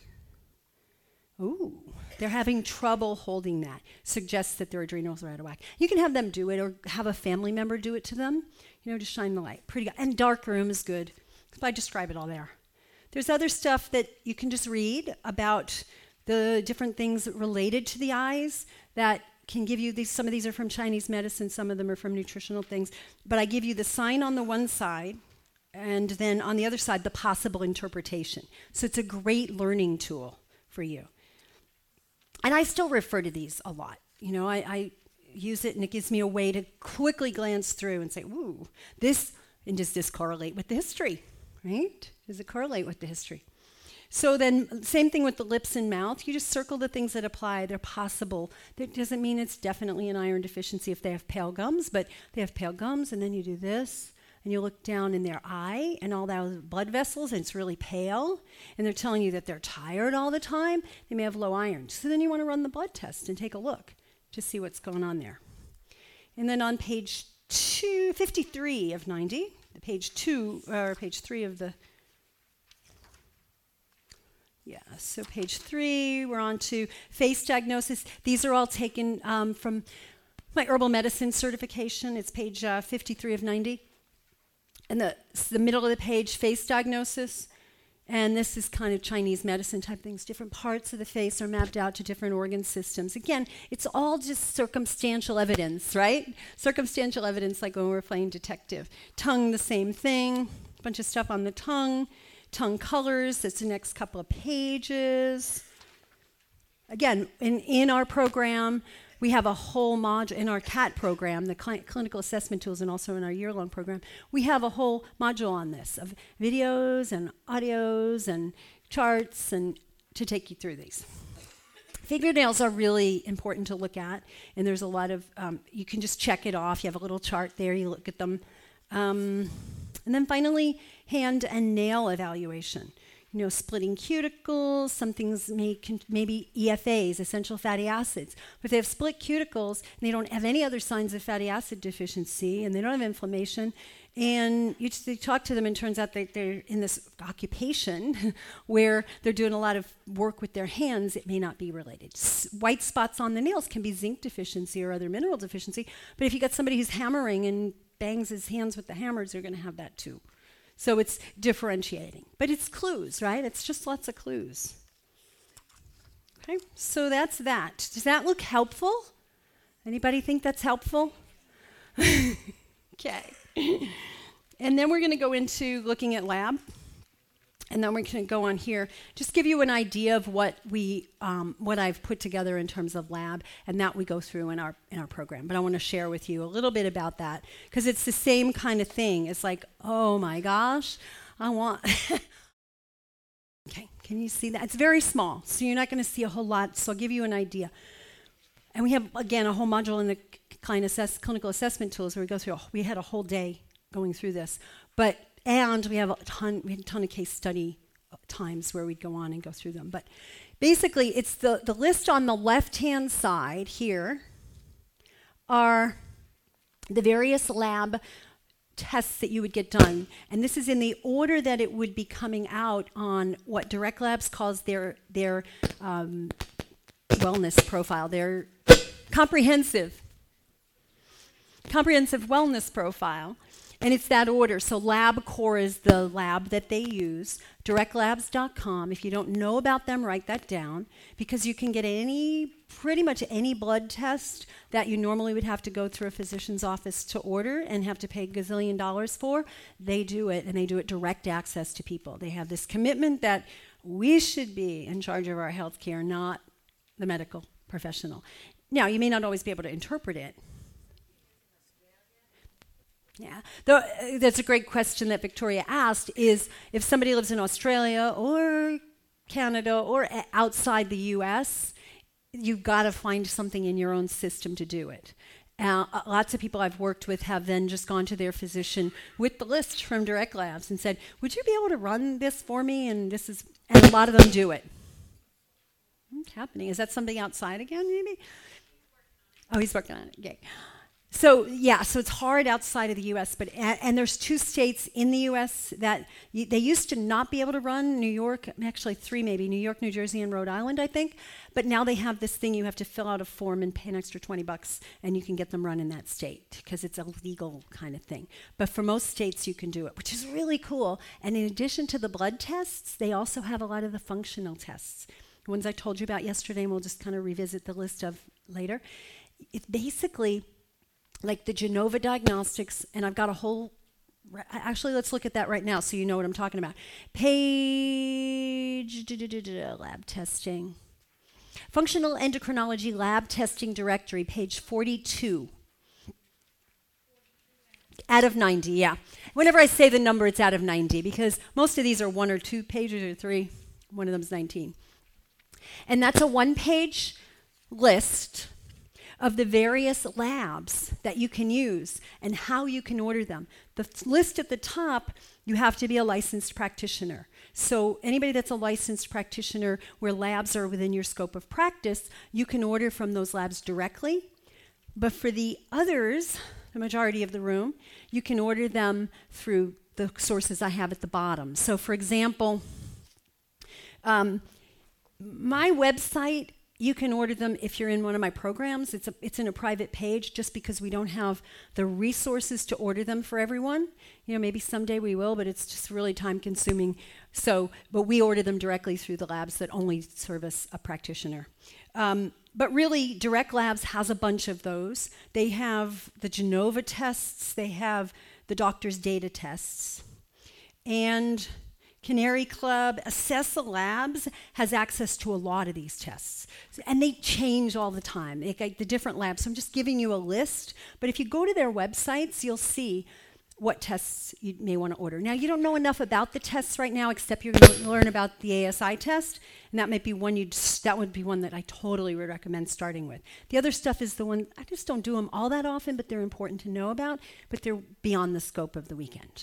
Ooh, they're having trouble holding that. Suggests that their adrenals are out of whack. You can have them do it or have a family member do it to them. You know, just shine the light. Pretty good. And dark room is good. I describe it all there. There's other stuff that you can just read about the different things related to the eyes that can give you these. Some of these are from Chinese medicine, some of them are from nutritional things. But I give you the sign on the one side, and then on the other side, the possible interpretation. So it's a great learning tool for you. And I still refer to these a lot. You know, I, I use it, and it gives me a way to quickly glance through and say, ooh, this, and does this correlate with the history, right? Does it correlate with the history? So then, same thing with the lips and mouth. You just circle the things that apply. They're possible. That doesn't mean it's definitely an iron deficiency if they have pale gums, but they have pale gums, and then you do this, and you look down in their eye and all those blood vessels, and it's really pale, and they're telling you that they're tired all the time. They may have low iron. So then you want to run the blood test and take a look to see what's going on there. And then on page two, fifty-three of ninety, the page two, or page three of the Yeah, so page three, we're on to face diagnosis. These are all taken um, from my herbal medicine certification. It's page uh, fifty-three of ninety. And the, the middle of the page, face diagnosis. And this is kind of Chinese medicine type things. Different parts of the face are mapped out to different organ systems. Again, it's all just circumstantial evidence, right? Circumstantial evidence, like when we're playing detective. Tongue, the same thing. A bunch of stuff on the tongue. Tongue colors, that's the next couple of pages. Again, in, in our program, we have a whole module in our C A T program, the cli- clinical assessment tools, and also in our year-long program. We have a whole module on this of videos and audios and charts and to take you through these. Fingernails are really important to look at, and there's a lot of, um, you can just check it off. You have a little chart there, you look at them. Um, and then finally, hand and nail evaluation. You know, splitting cuticles, some things may con- maybe E F As, essential fatty acids. But if they have split cuticles and they don't have any other signs of fatty acid deficiency and they don't have inflammation, and you just you talk to them and it turns out that they're in this occupation where they're doing a lot of work with their hands, it may not be related. S- white spots on the nails can be zinc deficiency or other mineral deficiency, but if you got somebody who's hammering and bangs his hands with the hammers, they're going to have that too. So it's differentiating. But it's clues, right? It's just lots of clues. Okay, so that's that. Does that look helpful? Anybody think that's helpful? Okay. And then we're going to go into looking at lab. And then we're going to go on here, just give you an idea of what we, um, what I've put together in terms of lab, and that we go through in our in our program. But I want to share with you a little bit about that because it's the same kind of thing. It's like, oh my gosh, I want. Okay, can you see that? It's very small, so you're not going to see a whole lot. So I'll give you an idea. And we have again a whole module in the client assess, clinical assessment tools where we go through. A, we had a whole day going through this, but. And we have a ton, we had a ton of case study times where we'd go on and go through them. But basically, it's the, the list on the left-hand side here are the various lab tests that you would get done. And this is in the order that it would be coming out on what Direct Labs calls their, their um, wellness profile, their comprehensive, comprehensive wellness profile. And it's that order. So LabCorp is the lab that they use. direct labs dot com. If you don't know about them, write that down. Because you can get any, pretty much any blood test that you normally would have to go through a physician's office to order and have to pay a gazillion dollars for. They do it, and they do it direct access to people. They have this commitment that we should be in charge of our health care, not the medical professional. Now, you may not always be able to interpret it. Yeah, Though, uh, that's a great question that Victoria asked, is if somebody lives in Australia or Canada or a- outside the U S, you've got to find something in your own system to do it. Uh, uh, lots of people I've worked with have then just gone to their physician with the list from Direct Labs and said, would you be able to run this for me? And this is, and a lot of them do it. What's happening? Is that something outside again, maybe? Oh, he's working on it. Okay. So, yeah, so it's hard outside of the U S, but and, and there's two states in the U S that y- they used to not be able to run, New York, actually three maybe, New York, New Jersey, and Rhode Island, I think. But now they have this thing you have to fill out a form and pay an extra twenty bucks, and you can get them run in that state because it's a legal kind of thing. But for most states, you can do it, which is really cool. And in addition to the blood tests, they also have a lot of the functional tests. The ones I told you about yesterday, and we'll just kind of revisit the list of later. It's basically like the Genova Diagnostics, and I've got a whole, actually let's look at that right now so you know what I'm talking about. Page, lab testing. Functional Endocrinology Lab Testing Directory, page forty-two. Out of ninety, yeah. Whenever I say the number, it's out of ninety because most of these are one or two pages or three. One of them's nineteen. And that's a one-page list of the various labs that you can use and how you can order them. The th- list at the top, you have to be a licensed practitioner. So anybody that's a licensed practitioner where labs are within your scope of practice, you can order from those labs directly. But for the others, the majority of the room, you can order them through the sources I have at the bottom. So for example, um, my website, you can order them if you're in one of my programs. It's a, it's in a private page just because we don't have the resources to order them for everyone. You know, maybe someday we will, but it's just really time consuming. So, but we order them directly through the labs that only service a practitioner. Um, but really, Direct Labs has a bunch of those. They have the Genova tests. They have the doctor's data tests. And Canary Club, Acessa Labs has access to a lot of these tests. And they change all the time, they, like the different labs. So I'm just giving you a list. But if you go to their websites, you'll see what tests you may want to order. Now, you don't know enough about the tests right now, except you're going to learn about the A S I test. And that might be one you'd, that would be one that I totally would recommend starting with. The other stuff is the one, I just don't do them all that often, but they're important to know about, but they're beyond the scope of the weekend.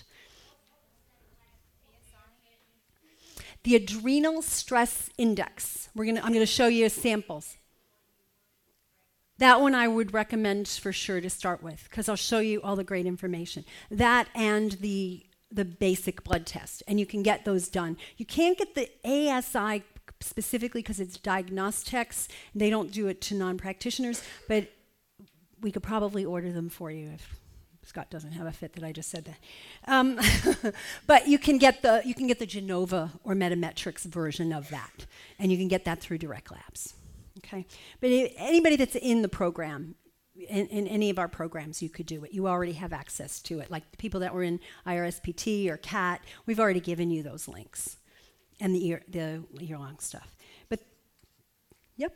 The Adrenal Stress Index. We're gonna, I'm going to show you samples. That one I would recommend for sure to start with, because I'll show you all the great information. That and the, the basic blood test, and you can get those done. You can't get the A S I specifically because it's Diagnostics. They don't do it to non-practitioners, but we could probably order them for you if Scott doesn't have a fit that I just said that. Um, but you can get the you can get the Genova or Metametrics version of that, and you can get that through Direct Labs. Okay, but if anybody that's in the program, in, in any of our programs, you could do it. You already have access to it. Like the people that were in I R S P T or C A T, we've already given you those links and the year the year-long stuff. But yep.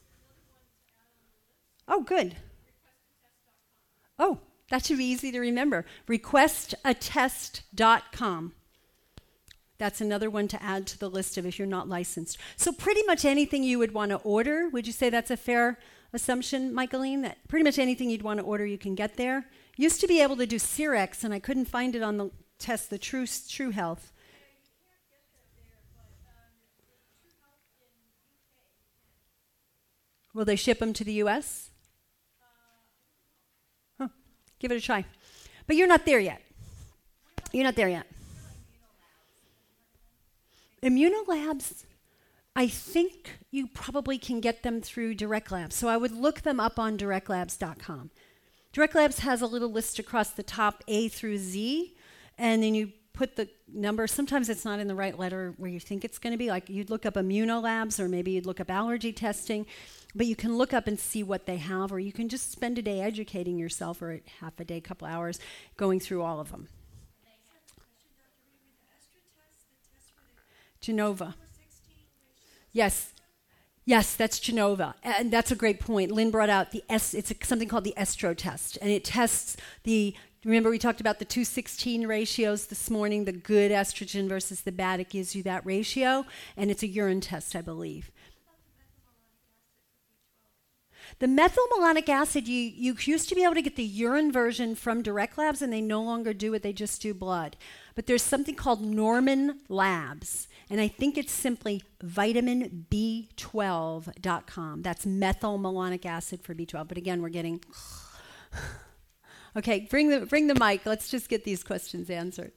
Oh, good. Oh. That should be easy to remember. request a test dot com. That's another one to add to the list of if you're not licensed. So pretty much anything you would want to order, would you say that's a fair assumption, Michaeline? That pretty much anything you'd want to order you can get there? Used to be able to do Serex, and I couldn't find it on the test, the True, True Health. Will they ship them to the U S? Give it a try. But you're not there yet. You're not there yet. Immunolabs, I think you probably can get them through Direct Labs. So I would look them up on direct labs dot com. Direct Labs has a little list across the top, A through Z, and then you put the number. Sometimes it's not in the right letter where you think it's going to be. Like you'd look up Immunolabs, or maybe you'd look up allergy testing. But you can look up and see what they have, or you can just spend a day educating yourself, or half a day, couple hours, going through all of them. Genova. Yes. Yes, that's Genova. And that's a great point. Lynn brought out the S, it's a, something called the estro test. And it tests the, remember we talked about the two sixteen ratios this morning, the good estrogen versus the bad. It gives you that ratio. And it's a urine test, I believe. The methylmalonic acid, you, you used to be able to get the urine version from Direct Labs, and they no longer do it, they just do blood. But there's something called Norman Labs, and I think it's simply vitamin B twelve dot com. That's methylmalonic acid for B twelve. But again, we're getting... Okay, bring the, bring the mic. Let's just get these questions answered.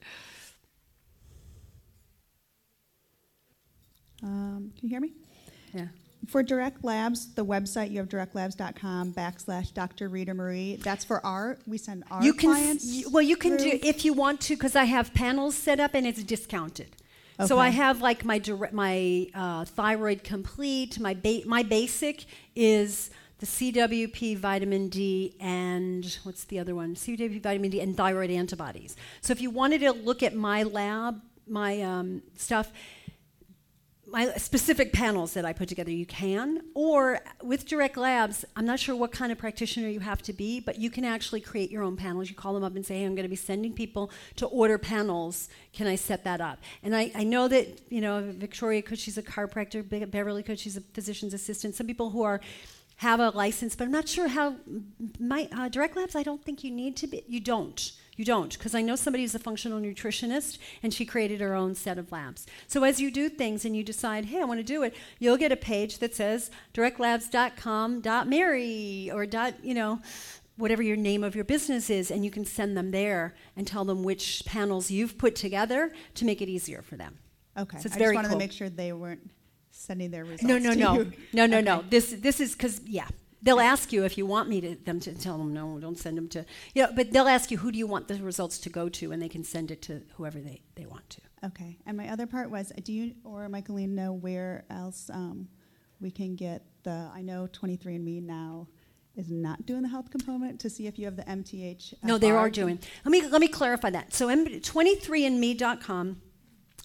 Um, can you hear me? Yeah. For Direct Labs, the website, you have direct labs dot com backslash Doctor Rita Marie. That's for our, we send our you can clients. S- well, you can through. do, if you want to, because I have panels set up and it's discounted. Okay. So I have like my direct, my uh, Thyroid Complete, my ba- my basic is the C W P vitamin D and what's the other one? C W P vitamin D and thyroid antibodies. So if you wanted to look at my lab, my um, stuff, my specific panels that I put together, you can. Or with Direct Labs, I'm not sure what kind of practitioner you have to be, but you can actually create your own panels. You call them up and say, hey, I'm going to be sending people to order panels. Can I set that up? And I, I know that, you know, Victoria, because she's a chiropractor, Be- Beverly, because she's a physician's assistant, some people who are have a license, but I'm not sure how, my uh, Direct Labs, I don't think you need to be, you don't. You don't, because I know somebody who's a functional nutritionist, and she created her own set of labs. So as you do things and you decide, hey, I want to do it, you'll get a page that says direct labs dot com dot mary or dot, you know, whatever your name of your business is, and you can send them there and tell them which panels you've put together to make it easier for them. Okay. So it's I very just wanted cool. to make sure they weren't sending their results No, no, to no, you. no, no, Okay. no. This, this is because, yeah. They'll ask you if you want me to them to tell them no, don't send them to, you know, but they'll ask you who do you want the results to go to, and they can send it to whoever they, they want to. Okay. And my other part was, do you or Michaeline know where else um, we can get the, I know twenty-three and me now is not doing the health component to see if you have the M T H. No, they are doing. Let me let me clarify that. So twenty-three and me dot com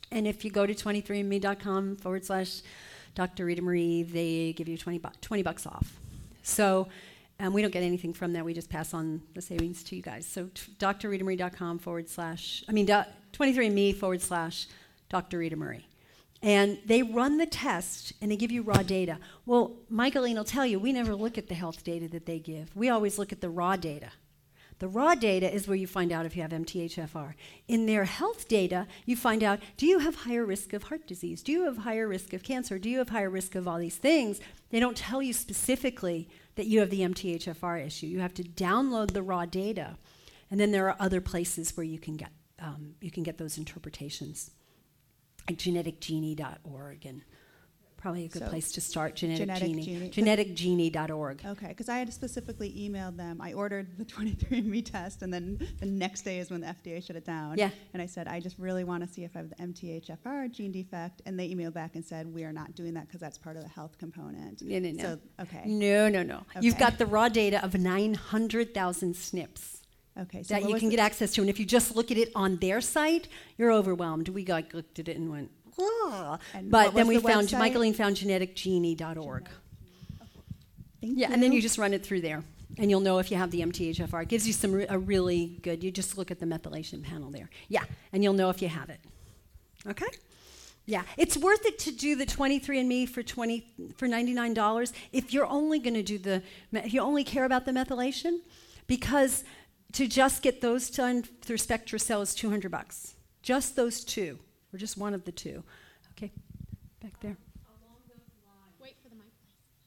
And if you go to twenty-three and me dot com forward slash Doctor Rita Marie, they give you twenty, bu- twenty bucks off. So um, we don't get anything from that. We just pass on the savings to you guys. So t- drritamarie.com forward slash, I mean, do, twenty-three and me forward slash Doctor Rita Marie. And they run the test, and they give you raw data. Well, Michaeline will tell you, we never look at the health data that they give. We always look at the raw data. The raw data is where you find out if you have M T H F R. In their health data, you find out, do you have higher risk of heart disease? Do you have higher risk of cancer? Do you have higher risk of all these things? They don't tell you specifically that you have the M T H F R issue. You have to download the raw data, and then there are other places where you can get um, you can get those interpretations, like genetic genie dot org, and probably a good So place to start, Genetic Genetic Genie. Genie. genetic genie dot org. Okay, because I had specifically emailed them. I ordered the twenty-three and me test, and then the next day is when the F D A shut it down. Yeah. And I said, I just really want to see if I have the M T H F R gene defect. And they emailed back and said, we are not doing that because that's part of the health component. No, no, no. So, okay. No, no, no. You've Okay. got the raw data of nine hundred thousand S N Ps. Okay. So That what you was can the- get access to. And if you just look at it on their site, you're overwhelmed. We got, looked at it and went, ah. And But what then was we the found, website? Michaeline found genetic genie dot org. Thank Yeah, and then you just run it through there. And you'll know if you have the M T H F R. It gives you some re- a really good, you just look at the methylation panel there. Yeah, and you'll know if you have it. Okay? Yeah, it's worth it to do the twenty-three and me for twenty for ninety-nine dollars if you're only going to do the, me- if you only care about the methylation, because to just get those done through SpectraCell is two hundred bucks. Just those two, or just one of the two. Okay, back there. Wait for the mic.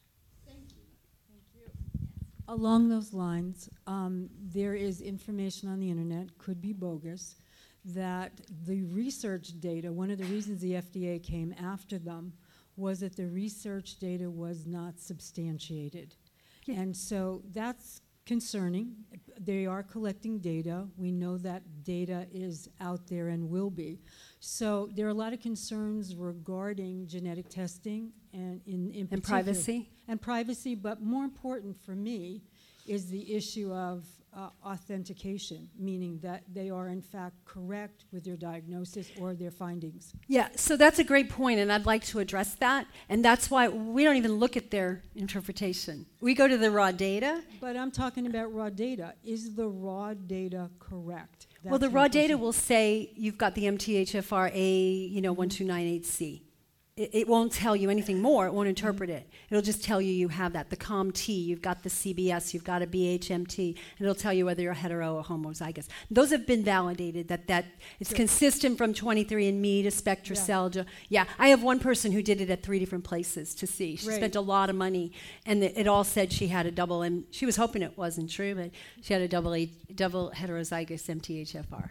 Along those lines, um, there is information on the internet, could be bogus, that the research data, one of the reasons the F D A came after them was that the research data was not substantiated. Yeah. And so that's concerning. They are collecting data. We know that data is out there and will be. So there are a lot of concerns regarding genetic testing and in, in And particular- privacy? And privacy, but more important for me is the issue of uh, authentication, meaning that they are in fact correct with their diagnosis or their findings. Yeah, so that's a great point, and I'd like to address that. And that's why we don't even look at their interpretation. We go to the raw data. But I'm talking about raw data. Is the raw data correct? Well, the That's raw my data question. will say you've got the M T H F R A, you know, one two nine eight C. It, it won't tell you anything more. It won't interpret it. It'll just tell you you have that. The C O M T, you've got the C B S, you've got a B H M T, and it'll tell you whether you're hetero or homozygous. Those have been validated, that, that it's Good. consistent from twenty-three and me to SpectraCell. Yeah. yeah, I have one person who did it at three different places to see. She Great. spent a lot of money, and it, it all said she had a double, and she was hoping it wasn't true, but she had a double, a, double heterozygous M T H F R.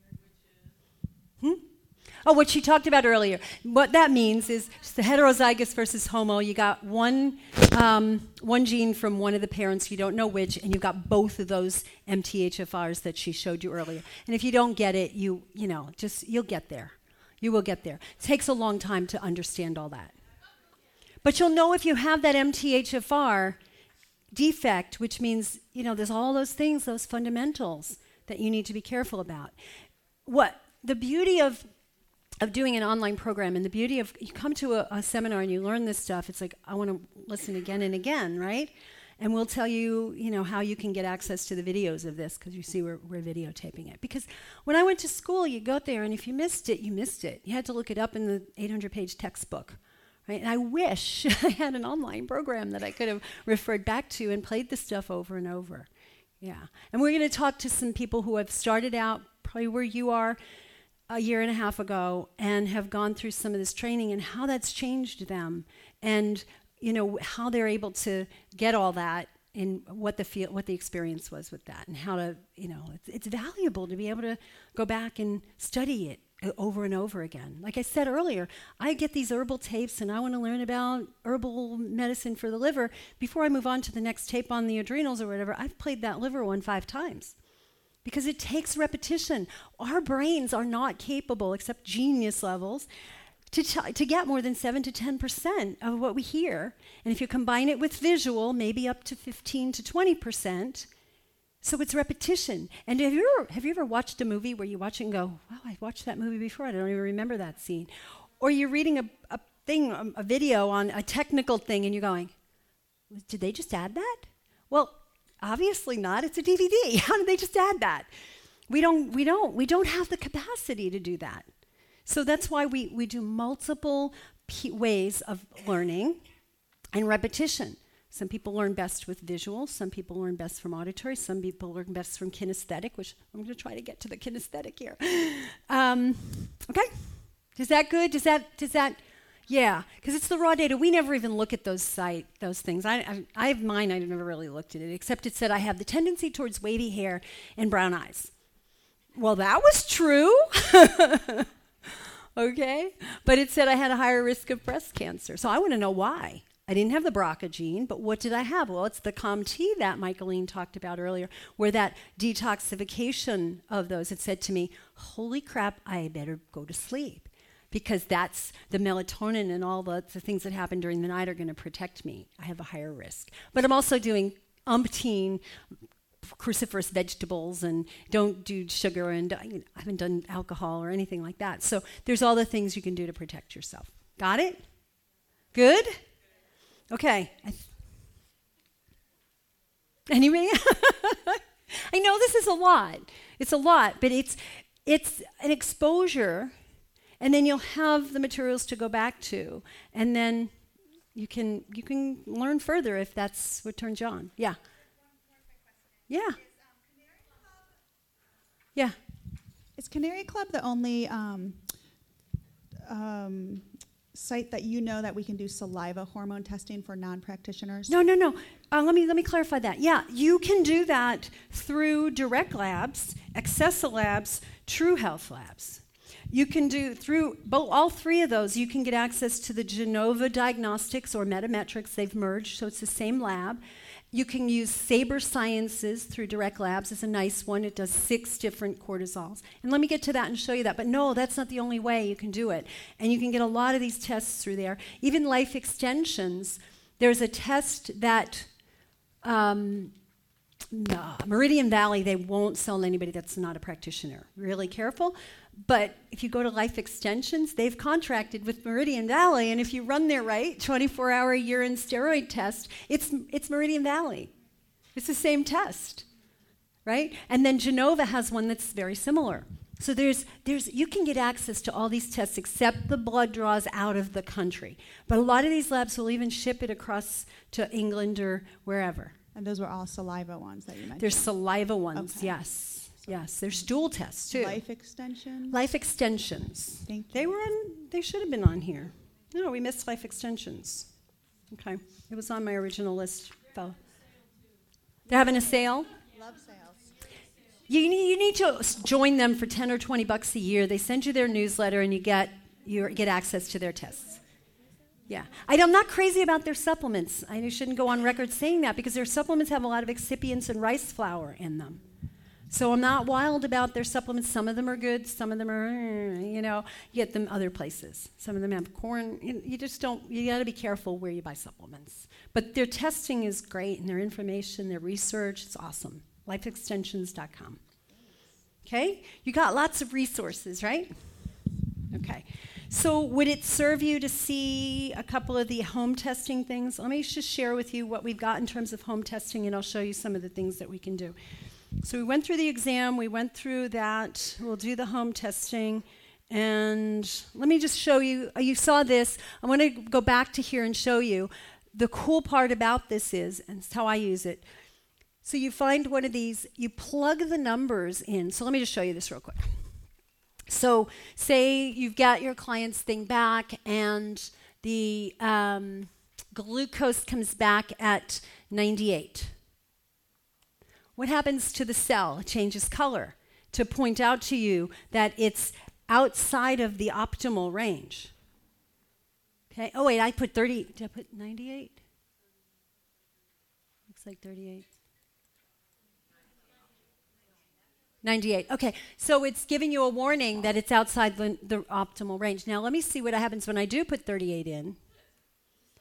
Hmm? Oh, what she talked about earlier. What that means is it's the heterozygous versus homo. You got one um, one gene from one of the parents, you don't know which, and you've got both of those M T H F Rs that she showed you earlier. And if you don't get it, you you know, just you'll get there. You will get there. It takes a long time to understand all that. But you'll know if you have that M T H F R defect, which means, you know, there's all those things, those fundamentals that you need to be careful about. What the beauty of of doing an online program, and the beauty of you come to a, a seminar and you learn this stuff, it's like, I want to listen again and again, right? And we'll tell you, you know, how you can get access to the videos of this, because you see we're, we're videotaping it. Because when I went to school, you go there, and if you missed it, you missed it. You had to look it up in the eight hundred page textbook, right? And I wish I had an online program that I could have referred back to and played this stuff over and over. Yeah. And we're going to talk to some people who have started out probably where you are a year and a half ago and have gone through some of this training and how that's changed them, and you know how they're able to get all that, and what the feel, what the experience was with that, and how to, you know, it's, it's valuable to be able to go back and study it over and over again. Like I said earlier, I get these herbal tapes and I want to learn about herbal medicine for the liver. Before I move on to the next tape on the adrenals or whatever, I've played that liver one five times. Because it takes repetition. Our brains are not capable, except genius levels, to, t- to get more than seven to ten percent of what we hear. And if you combine it with visual, maybe up to fifteen to twenty percent, So it's repetition. And have you ever, have you ever watched a movie where you watch it and go, wow, I watched that movie before. I don't even remember that scene. Or you're reading a, a thing, a, a video on a technical thing, and you're going, did they just add that? Well, obviously not. It's a D V D. How did they just add that? We don't, we don't, we don't have the capacity to do that. So that's why we, we do multiple p- ways of learning and repetition. Some people learn best with visual. Some people learn best from auditory. Some people learn best from kinesthetic, which I'm going to try to get to the kinesthetic here. Um, okay? Is that good? Does that, does that, yeah, because it's the raw data. We never even look at those site, those things. I, I, I have mine. I never really looked at it, except it said I have the tendency towards wavy hair and brown eyes. Well, that was true. Okay? But it said I had a higher risk of breast cancer. So I want to know why. I didn't have the B R C A gene, but what did I have? Well, it's the C O M T that Michaeline talked about earlier, where that detoxification of those, it said to me, holy crap, I better go to sleep, because that's the melatonin and all the, the things that happen during the night are going to protect me. I have a higher risk. But I'm also doing umpteen cruciferous vegetables and don't do sugar, and I haven't done alcohol or anything like that. So there's all the things you can do to protect yourself. Got it? Good? Okay. I th- anyway, I know this is a lot. It's a lot, but it's it's an exposure, and then you'll have the materials to go back to, and then you can you can learn further if that's what turns you on. Yeah. Yeah. Yeah. Is Canary Club the only um, um, site that you know that we can do saliva hormone testing for non-practitioners? No, no, no. Uh, let me let me clarify that. Yeah, you can do that through Direct Labs, Accessa Labs, True Health Labs. You can do through both, all three of those. You can get access to the Genova Diagnostics or Metametrics. They've merged, so it's the same lab. You can use Saber Sciences through Direct Labs. It's a nice one. It does six different cortisols. And let me get to that and show you that. But no, that's not the only way you can do it. And you can get a lot of these tests through there. Even Life Extensions, there's a test that um, no, Meridian Valley, they won't sell to anybody that's not a practitioner. Really careful. But if you go to Life Extensions, they've contracted with Meridian Valley, and if you run their right twenty-four hour urine steroid test, it's it's Meridian Valley. It's the same test, right? And then Genova has one that's very similar. So there's there's you can get access to all these tests except the blood draws out of the country. But a lot of these labs will even ship it across to England or wherever. And those were all saliva ones that you mentioned? There's saliva ones, Okay. yes. Yes, there's stool tests too. Life Extension? Life Extensions. Thank you. They were on, they should have been on here. No, we missed Life Extensions. Okay, it was on my original list. Fell. They're having a sale? Love sales. You need, you need to s- join them for ten or twenty bucks a year. They send you their newsletter and you get, you get access to their tests. Yeah. I, I'm not crazy about their supplements. I shouldn't go on record saying that because their supplements have a lot of excipients and rice flour in them. So I'm not wild about their supplements. Some of them are good. Some of them are, you know, you get them other places. Some of them have corn. You, you just don't, you got to be careful where you buy supplements. But their testing is great, and their information, their research, it's awesome. life extensions dot com. Okay? You got lots of resources, right? Okay. So would it serve you to see a couple of the home testing things? Let me just share with you what we've got in terms of home testing, and I'll show you some of the things that we can do. So we went through the exam, we went through that, we'll do the home testing, and let me just show you, uh, you saw this, I want to go back to here and show you, the cool part about this is, and it's how I use it, so you find one of these, you plug the numbers in, so let me just show you this real quick. So say you've got your client's thing back, and the um, glucose comes back at ninety-eight. What happens to the cell? It changes color to point out to you that it's outside of the optimal range. Okay. Oh, wait, I put thirty. Did I put ninety-eight? Looks like thirty-eight. ninety-eight. Okay, so it's giving you a warning that it's outside the, the optimal range. Now, let me see what happens when I do put thirty-eight in.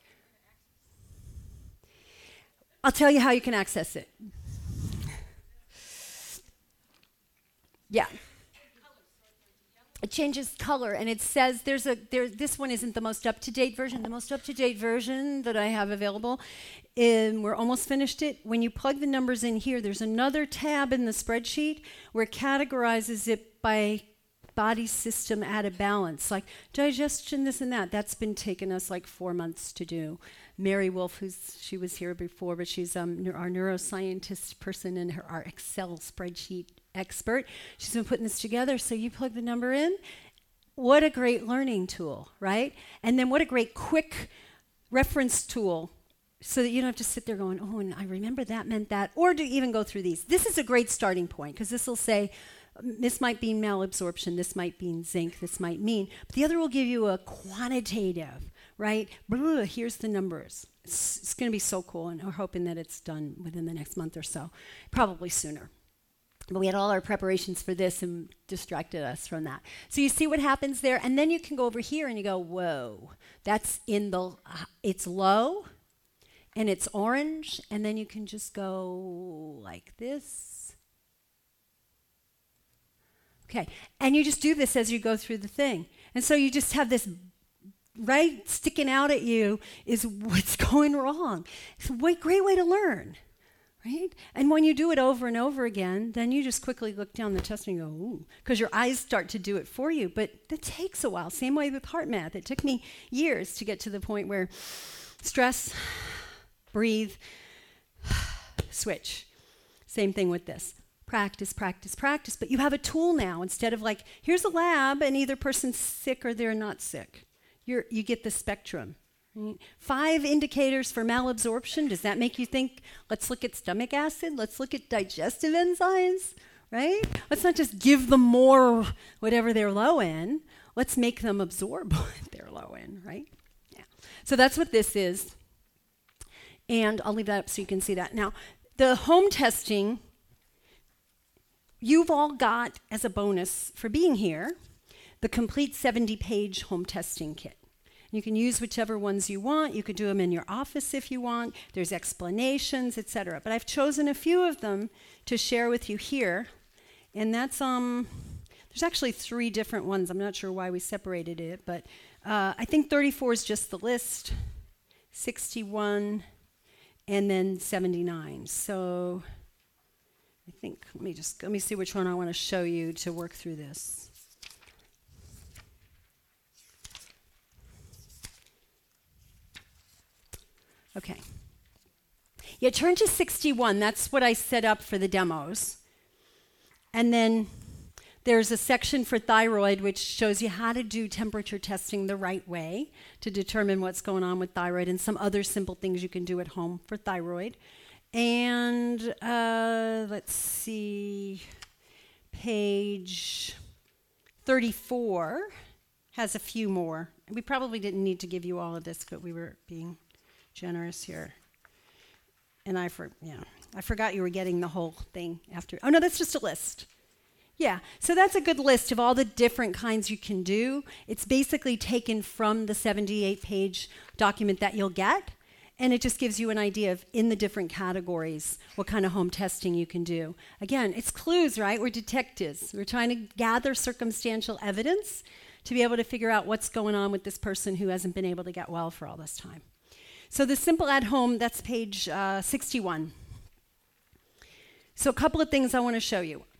I'll tell you how you can access it. changes color, and it says there's a there. This one isn't the most up-to-date version. The most up-to-date version that I have available, and we're almost finished it. When you plug the numbers in here, there's another tab in the spreadsheet where it categorizes it by body system out of balance, like digestion, this and that. That's been taking us like four months to do. Mary Wolf, who's she was here before, but she's um, our neuroscientist person and her our Excel spreadsheet expert. She's been putting this together. So you plug the number in. What a great learning tool, right? And then what a great quick reference tool, so that you don't have to sit there going, oh, and I remember that meant that, or to even go through these. This is a great starting point, because this will say, this might mean malabsorption, this might mean zinc, this might mean, but the other will give you a quantitative, right? Blah, here's the numbers. It's, it's going to be so cool, and we're hoping that it's done within the next month or so, probably sooner. But we had all our preparations for this and distracted us from that. So you see what happens there, and then you can go over here and you go, whoa, that's in the, uh, it's low, and it's orange, and then you can just go like this. Okay, and you just do this as you go through the thing. And so you just have this right sticking out at you is what's going wrong. It's a way, great way to learn, right? And when you do it over and over again, then you just quickly look down the test and go, ooh, because your eyes start to do it for you. But that takes a while. Same way with HeartMath. It took me years to get to the point where stress, breathe, switch. Same thing with this. Practice, practice, practice. But you have a tool now instead of like, here's a lab and either person's sick or they're not sick. You're, you get the spectrum. Right? Five indicators for malabsorption. Does that make you think, let's look at stomach acid? Let's look at digestive enzymes, right? Let's not just give them more whatever they're low in. Let's make them absorb what they're low in, right? Yeah. So that's what this is. And I'll leave that up so you can see that. Now, the home testing, you've all got, as a bonus for being here, the complete seventy-page home testing kit. You can use whichever ones you want. You could do them in your office if you want. There's explanations, et cetera. But I've chosen a few of them to share with you here. And that's, um, there's actually three different ones. I'm not sure why we separated it, but uh, I think thirty-four is just the list, sixty-one, and then seventy-nine. So I think, let me just, let me see which one I want to show you to work through this. Okay. Yeah, turn to sixty-one. That's what I set up for the demos. And then there's a section for thyroid, which shows you how to do temperature testing the right way to determine what's going on with thyroid, and some other simple things you can do at home for thyroid. And uh, let's see, page thirty-four has a few more. We probably didn't need to give you all of this, but we were being generous here. And I for yeah, I forgot you were getting the whole thing after. Oh no, that's just a list. Yeah, so that's a good list of all the different kinds you can do. It's basically taken from the seventy-eight page document that you'll get. And it just gives you an idea of, in the different categories, what kind of home testing you can do. Again, it's clues, right? We're detectives. We're trying to gather circumstantial evidence to be able to figure out what's going on with this person who hasn't been able to get well for all this time. So the Simple at Home, that's page uh, sixty-one. So a couple of things I want to show you.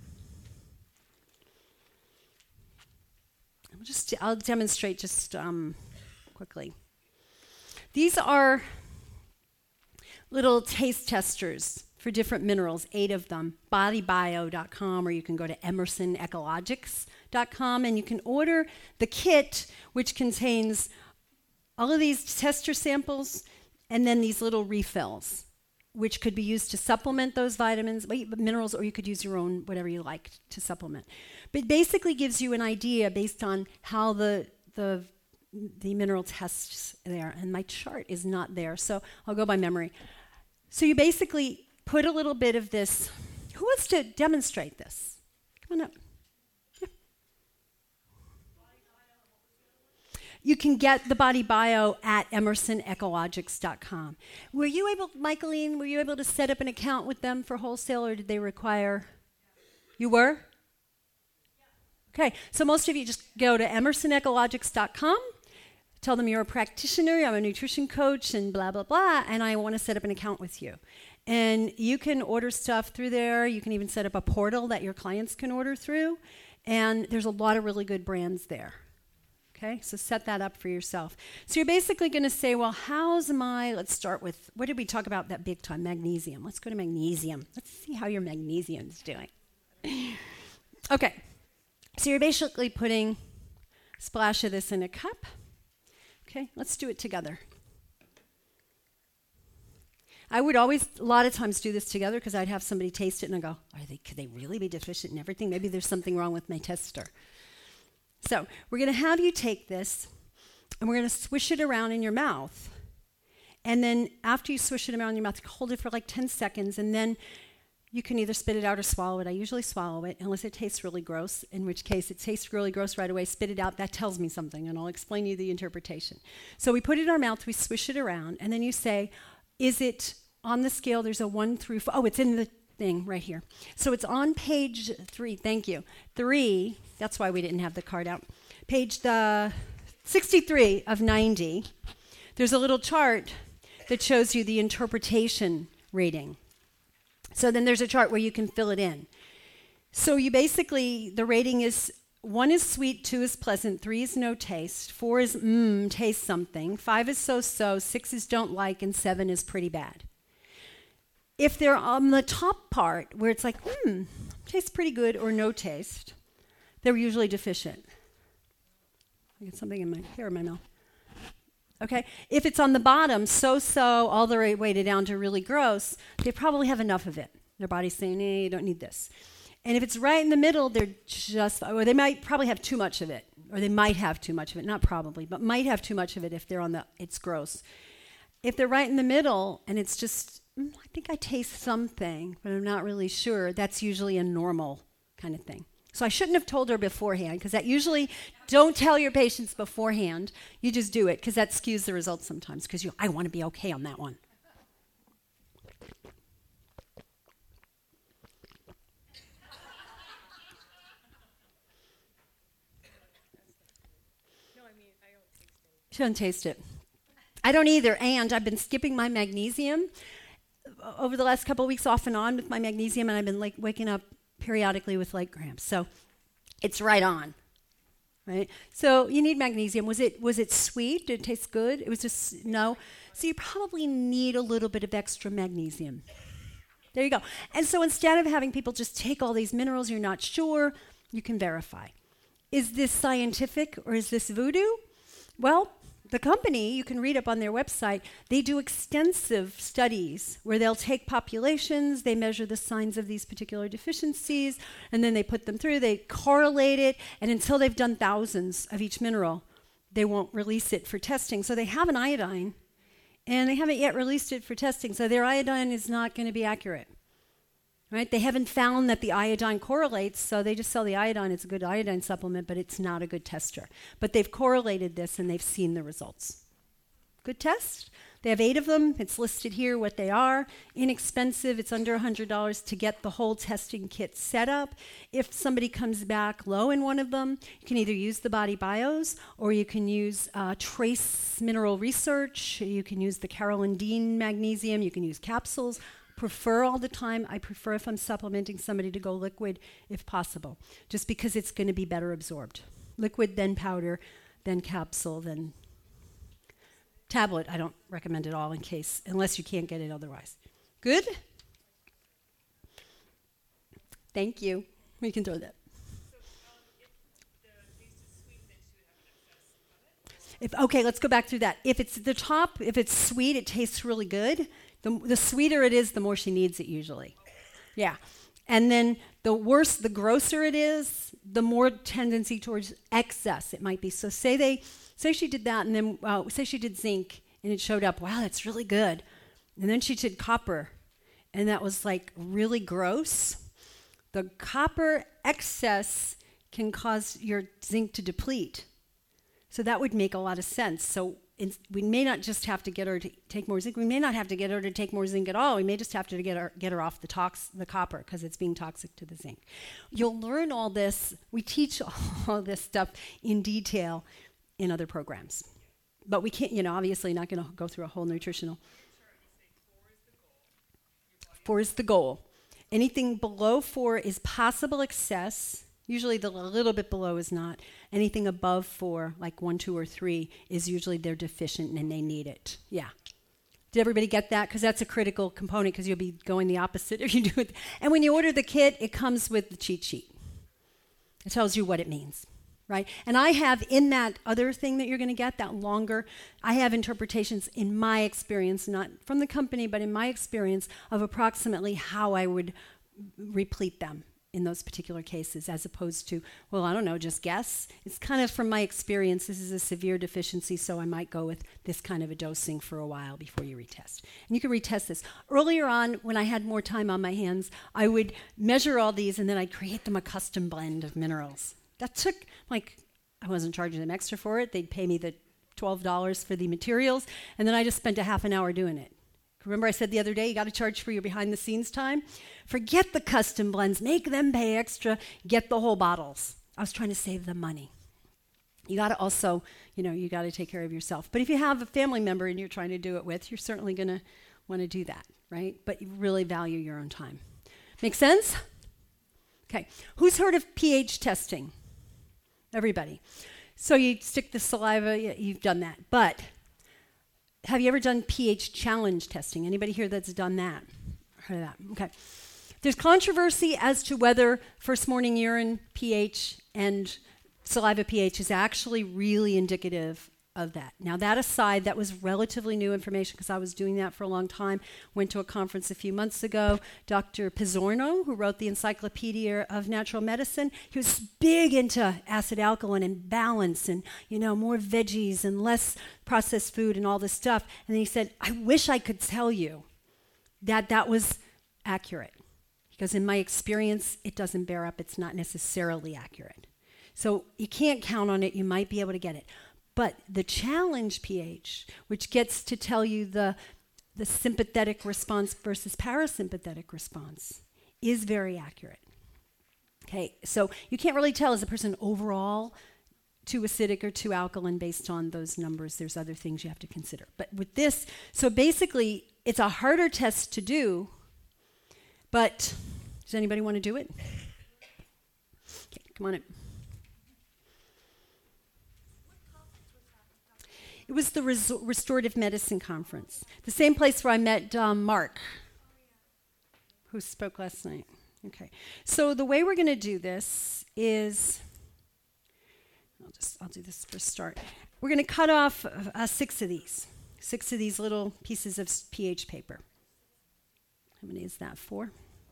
I'll just I'll demonstrate just um, quickly. These are little taste testers for different minerals, eight of them, body bio dot com, or you can go to emerson ecologics dot com, and you can order the kit, which contains all of these tester samples and then these little refills, which could be used to supplement those vitamins, minerals, or you could use your own, whatever you like to supplement. But it basically gives you an idea based on how the the the mineral tests there, and my chart is not there, so I'll go by memory. So you basically put a little bit of this. Who wants to demonstrate this? Come on up. Yeah. You can get the Body Bio at emerson ecologics dot com. Were you able, Michaeline, were you able to set up an account with them for wholesale, or did they require? You were? Okay, so most of you just go to emerson ecologics dot com, tell them you're a practitioner, I'm a nutrition coach, and blah, blah, blah, and I want to set up an account with you. And you can order stuff through there. You can even set up a portal that your clients can order through. And there's a lot of really good brands there. Okay, so set that up for yourself. So you're basically going to say, well, how's my, let's start with, what did we talk about that big time? Magnesium. Let's go to magnesium. Let's see how your magnesium's doing. Okay, so you're basically putting a splash of this in a cup. Okay, let's do it together. I would always, a lot of times, do this together because I'd have somebody taste it and I go, Are they, could they really be deficient in everything? Maybe there's something wrong with my tester. So we're going to have you take this and we're going to swish it around in your mouth. And then after you swish it around in your mouth, hold it for like ten seconds and then you can either spit it out or swallow it. I usually swallow it unless it tastes really gross, in which case it tastes really gross right away. Spit it out. That tells me something and I'll explain to you the interpretation. So we put it in our mouth, we swish it around, and then you say, is it on the scale? There's a one through four. Oh, it's in the thing right here. So it's on page three. Thank you. Three. That's why we didn't have the card out. Page the sixty-three of ninety. There's a little chart that shows you the interpretation rating. So then there's a chart where you can fill it in. So you basically, the rating is one is sweet, two is pleasant, three is no taste, four is mmm, taste something, five is so-so, six is don't like, and seven is pretty bad. If they're on the top part, where it's like, hmm, tastes pretty good, or no taste, they're usually deficient. I get something in my hair in my mouth. Okay? If it's on the bottom, so-so, all the way down to really gross, they probably have enough of it. Their body's saying, hey, you don't need this. And if it's right in the middle, they're just, or they might probably have too much of it, or they might have too much of it, not probably, but might have too much of it if they're on the, it's gross. If they're right in the middle, and it's just, mm, I think I taste something, but I'm not really sure, that's usually a normal kind of thing. So I shouldn't have told her beforehand, because that usually, don't tell your patients beforehand, you just do it, because that skews the results sometimes, because you, I want to be okay on that one. She doesn't taste it. I don't either, and I've been skipping my magnesium over the last couple of weeks off and on with my magnesium, and I've been like waking up periodically with light cramps. So it's right on, right? So you need magnesium. Was it was it sweet? Did it taste good? It was just, no? So you probably need a little bit of extra magnesium. There you go. And so instead of having people just take all these minerals you're not sure, you can verify. Is this scientific or is this voodoo? Well, the company, you can read up on their website, they do extensive studies where they'll take populations, they measure the signs of these particular deficiencies, and then they put them through, they correlate it, and until they've done thousands of each mineral, they won't release it for testing. So they have an iodine, and they haven't yet released it for testing, so their iodine is not going to be accurate. Right? They haven't found that the iodine correlates, so they just sell the iodine. It's a good iodine supplement, but it's not a good tester. But they've correlated this, and they've seen the results. Good test. They have eight of them. It's listed here what they are. Inexpensive. It's under one hundred dollars to get the whole testing kit set up. If somebody comes back low in one of them, you can either use the Body Bios, or you can use uh, Trace Mineral Research. You can use the Carolyn Dean Magnesium. You can use capsules. Prefer all the time, I prefer if I'm supplementing somebody to go liquid if possible, just because it's going to be better absorbed. Liquid, then powder, then capsule, then tablet. I don't recommend it all in case, unless you can't get it otherwise. Good? Thank you. We can throw that. If, okay, let's go back through that. If it's the top, if it's sweet, it tastes really good. The, the sweeter it is, the more she needs it usually. Yeah. And then the worse, the grosser it is, the more tendency towards excess it might be. So say they, say she did that, and then uh, say she did zinc, and it showed up, wow, that's really good. And then she did copper, and that was like really gross. The copper excess can cause your zinc to deplete. So that would make a lot of sense. So in, we may not just have to get her to take more zinc. We may not have to get her to take more zinc at all. We may just have to get her get her off the tox, the copper, because it's being toxic to the zinc. You'll learn all this. We teach all this stuff in detail in other programs, but we can't. You know, obviously, not going to go through a whole nutritional. Four is the goal. Anything below four is possible excess. Usually the little bit below is not. Anything above four, like one, two, or three, is usually they're deficient and they need it. Yeah. Did everybody get that? Because that's a critical component, because you'll be going the opposite if you do it. And when you order the kit, it comes with the cheat sheet. It tells you what it means, right? And I have in that other thing that you're going to get, that longer, I have interpretations in my experience, not from the company, but in my experience of approximately how I would replete them in those particular cases, as opposed to, well, I don't know, just guess. It's kind of from my experience, this is a severe deficiency, so I might go with this kind of a dosing for a while before you retest. And you can retest this. Earlier on, when I had more time on my hands, I would measure all these and then I'd create them a custom blend of minerals. That took, like, I wasn't charging them extra for it. They'd pay me the twelve dollars for the materials, and then I just spent a half an hour doing it. Remember I said the other day, you got to charge for your behind-the-scenes time? Forget the custom blends. Make them pay extra. Get the whole bottles. I was trying to save them money. You got to also, you know, you got to take care of yourself. But if you have a family member and you're trying to do it with, you're certainly going to want to do that, right? But you really value your own time. Make sense? Okay. Who's heard of pH testing? Everybody. So you stick the saliva, you've done that. But have you ever done pH challenge testing? Anybody here that's done that? Heard of that? Okay. There's controversy as to whether first morning urine pH and saliva pH is actually really indicative of that. Now, that aside, that was relatively new information because I was doing that for a long time. Went to a conference a few months ago. Doctor Pizzorno, who wrote the Encyclopedia of Natural Medicine, he was big into acid-alkaline and balance and, you know, more veggies and less processed food and all this stuff. And then he said, I wish I could tell you that that was accurate. Because in my experience, it doesn't bear up. It's not necessarily accurate. So you can't count on it. You might be able to get it. But the challenge pH, which gets to tell you the, the sympathetic response versus parasympathetic response, is very accurate. Okay, so you can't really tell, is a person overall too acidic or too alkaline based on those numbers. There's other things you have to consider. But with this, so basically, it's a harder test to do, but does anybody want to do it? Okay, come on in. It was the Res- Restorative Medicine Conference, the same place where I met um, Mark, who spoke last night. Okay, so the way we're going to do this is, I'll just I'll do this for start. We're going to cut off uh, six of these, six of these little pieces of pH paper. How many is that? Four.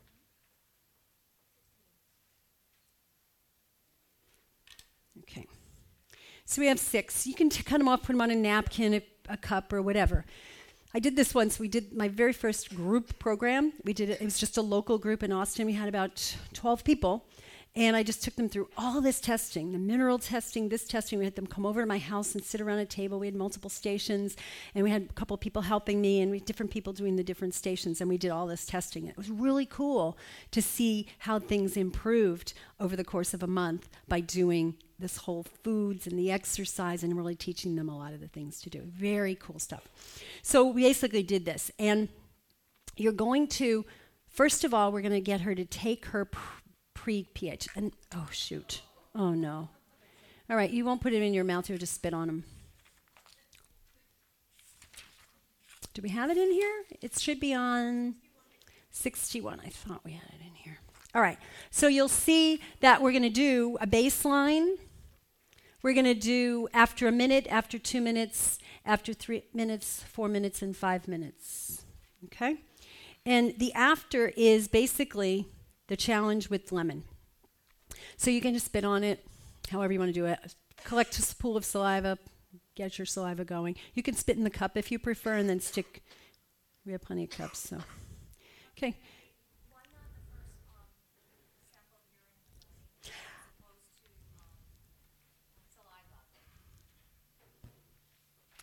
Okay. So we have six. You can t- cut them off, put them on a napkin, a, a cup, or whatever. I did this once. We did my very first group program. We did it. It was just a local group in Austin. We had about twelve people. And I just took them through all this testing, the mineral testing, this testing. We had them come over to my house and sit around a table. We had multiple stations, and we had a couple of people helping me, and we had different people doing the different stations, and we did all this testing. It was really cool to see how things improved over the course of a month by doing this whole foods and the exercise and really teaching them a lot of the things to do. Very cool stuff. So we basically did this. And you're going to, first of all, we're going to get her to take her pr- pre-pH. And, oh, shoot. Oh, no. All right, you won't put it in your mouth. You'll just spit on them. Do we have it in here? It should be on sixty-one. I thought we had it in here. All right, so you'll see that we're going to do a baseline. We're going to do after a minute, after two minutes, after three minutes, four minutes, and five minutes. Okay? And the after is basically the challenge with lemon. So you can just spit on it, however you want to do it. Collect a pool of saliva, get your saliva going. You can spit in the cup if you prefer, and then stick. We have plenty of cups, so. Okay.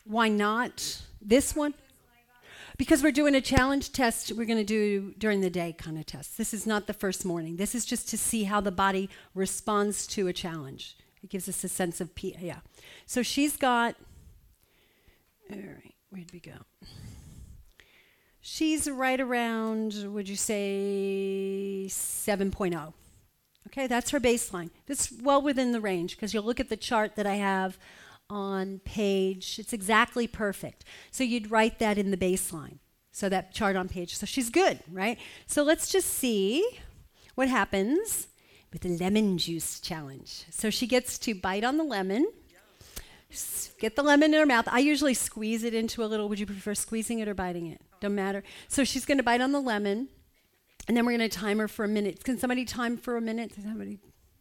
Why not this one? Because we're doing a challenge test we're going to do during the day kind of test. This is not the first morning. This is just to see how the body responds to a challenge. It gives us a sense of, P- yeah. So she's got, all right, where'd we go? She's right around, would you say, seven point oh. Okay, that's her baseline. That's well within the range because you'll look at the chart that I have on page, it's exactly perfect. So you'd write that in the baseline. So that chart on page. So she's good, right? So let's just see what happens with the lemon juice challenge. So she gets to bite on the lemon, s- get the lemon in her mouth. I usually squeeze it into a little, would you prefer squeezing it or biting it? Don't matter. So she's going to bite on the lemon, and then we're going to time her for a minute. Can somebody time for a minute? Does somebody?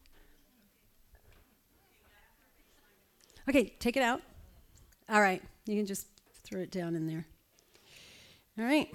Okay, take it out. All right, you can just throw it down in there. All right.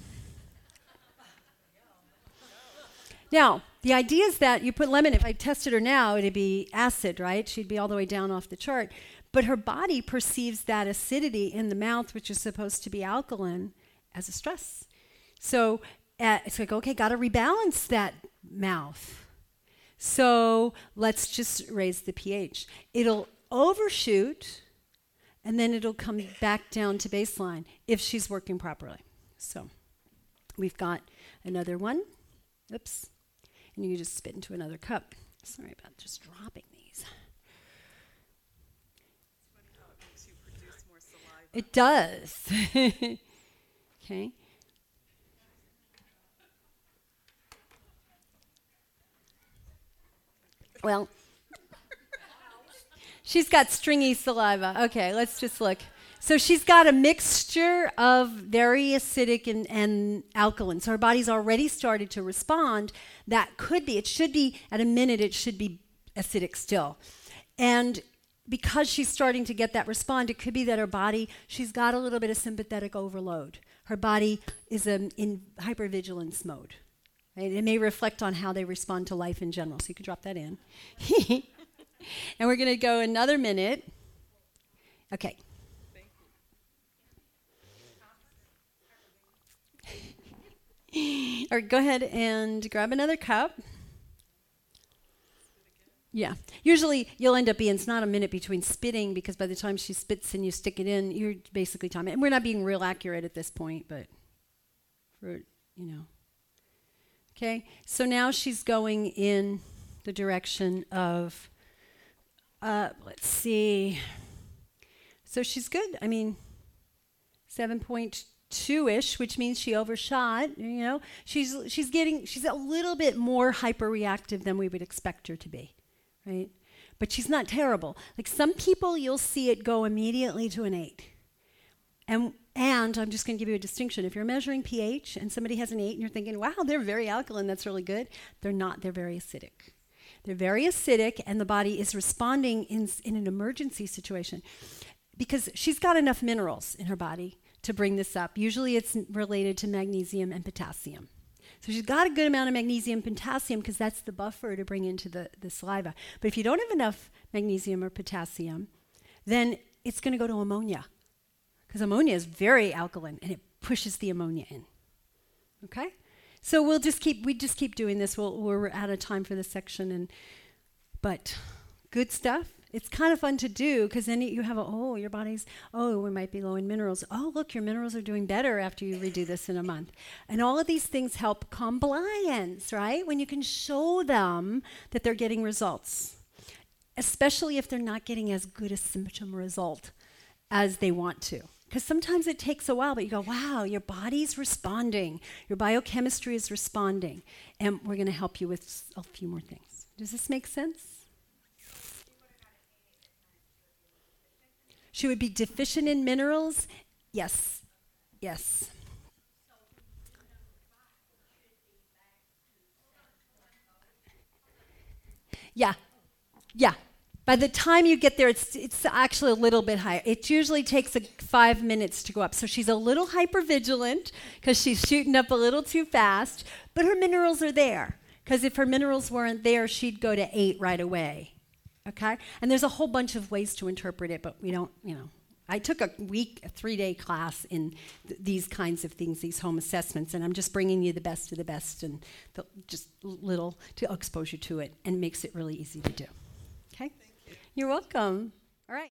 Now, the idea is that you put lemon, if I tested her now, it'd be acid, right? She'd be all the way down off the chart. But her body perceives that acidity in the mouth, which is supposed to be alkaline, as a stress. So uh, it's like, okay, got to rebalance that mouth. So let's just raise the pH. It'll overshoot, and then it'll come back down to baseline if she's working properly. So we've got another one. Oops. And you can just spit into another cup. Sorry about just dropping these. It does. Okay. Well, she's got stringy saliva. Okay, let's just look. So she's got a mixture of very acidic and, and alkaline. So her body's already started to respond. That could be, it should be, at a minute, it should be acidic still. And because she's starting to get that respond, it could be that her body, she's got a little bit of sympathetic overload. Her body is um, in hypervigilance mode. Right? It may reflect on how they respond to life in general. So you could drop that in. And we're going to go another minute. Okay. All right, go ahead and grab another cup. Yeah. Usually you'll end up being, it's not a minute between spitting because by the time she spits and you stick it in, you're basically timing. And we're not being real accurate at this point, but for, you know. Okay. So now she's going in the direction of, uh, let's see. So she's good. I mean, seven point two-ish, which means she overshot, you know. She's she's getting, she's a little bit more hyperreactive than we would expect her to be. Right? But she's not terrible. Like some people, you'll see it go immediately to an eight. And and I'm just going to give you a distinction. If you're measuring pH and somebody has an eight and you're thinking, wow, they're very alkaline, that's really good. They're not. They're very acidic. They're very acidic, and the body is responding in, in an emergency situation because she's got enough minerals in her body to bring this up. Usually it's related to magnesium and potassium. So she's got a good amount of magnesium and potassium because that's the buffer to bring into the, the saliva. But if you don't have enough magnesium or potassium, then it's going to go to ammonia because ammonia is very alkaline and it pushes the ammonia in. Okay? So we'll just keep, we just keep doing this. We'll, we're out of time for this section. And but good stuff. It's kind of fun to do because then you have a, oh, your body's, oh, we might be low in minerals. Oh, look, your minerals are doing better after you redo this in a month. And all of these things help compliance, right? When you can show them that they're getting results, especially if they're not getting as good a symptom result as they want to. Because sometimes it takes a while, but you go, wow, your body's responding. Your biochemistry is responding. And we're going to help you with a few more things. Does this make sense? She would be deficient in minerals? Yes. Yes. Yeah. Yeah. By the time you get there, it's it's actually a little bit higher. It usually takes a, five minutes to go up. So she's a little hypervigilant because she's shooting up a little too fast, but her minerals are there. Because if her minerals weren't there, she'd go to eight right away. Okay? And there's a whole bunch of ways to interpret it, but we don't, you know, I took a week, a three-day class in th- these kinds of things, these home assessments, and I'm just bringing you the best of the best and the, just little to expose you to it, and makes it really easy to do. Okay? You're welcome. All right.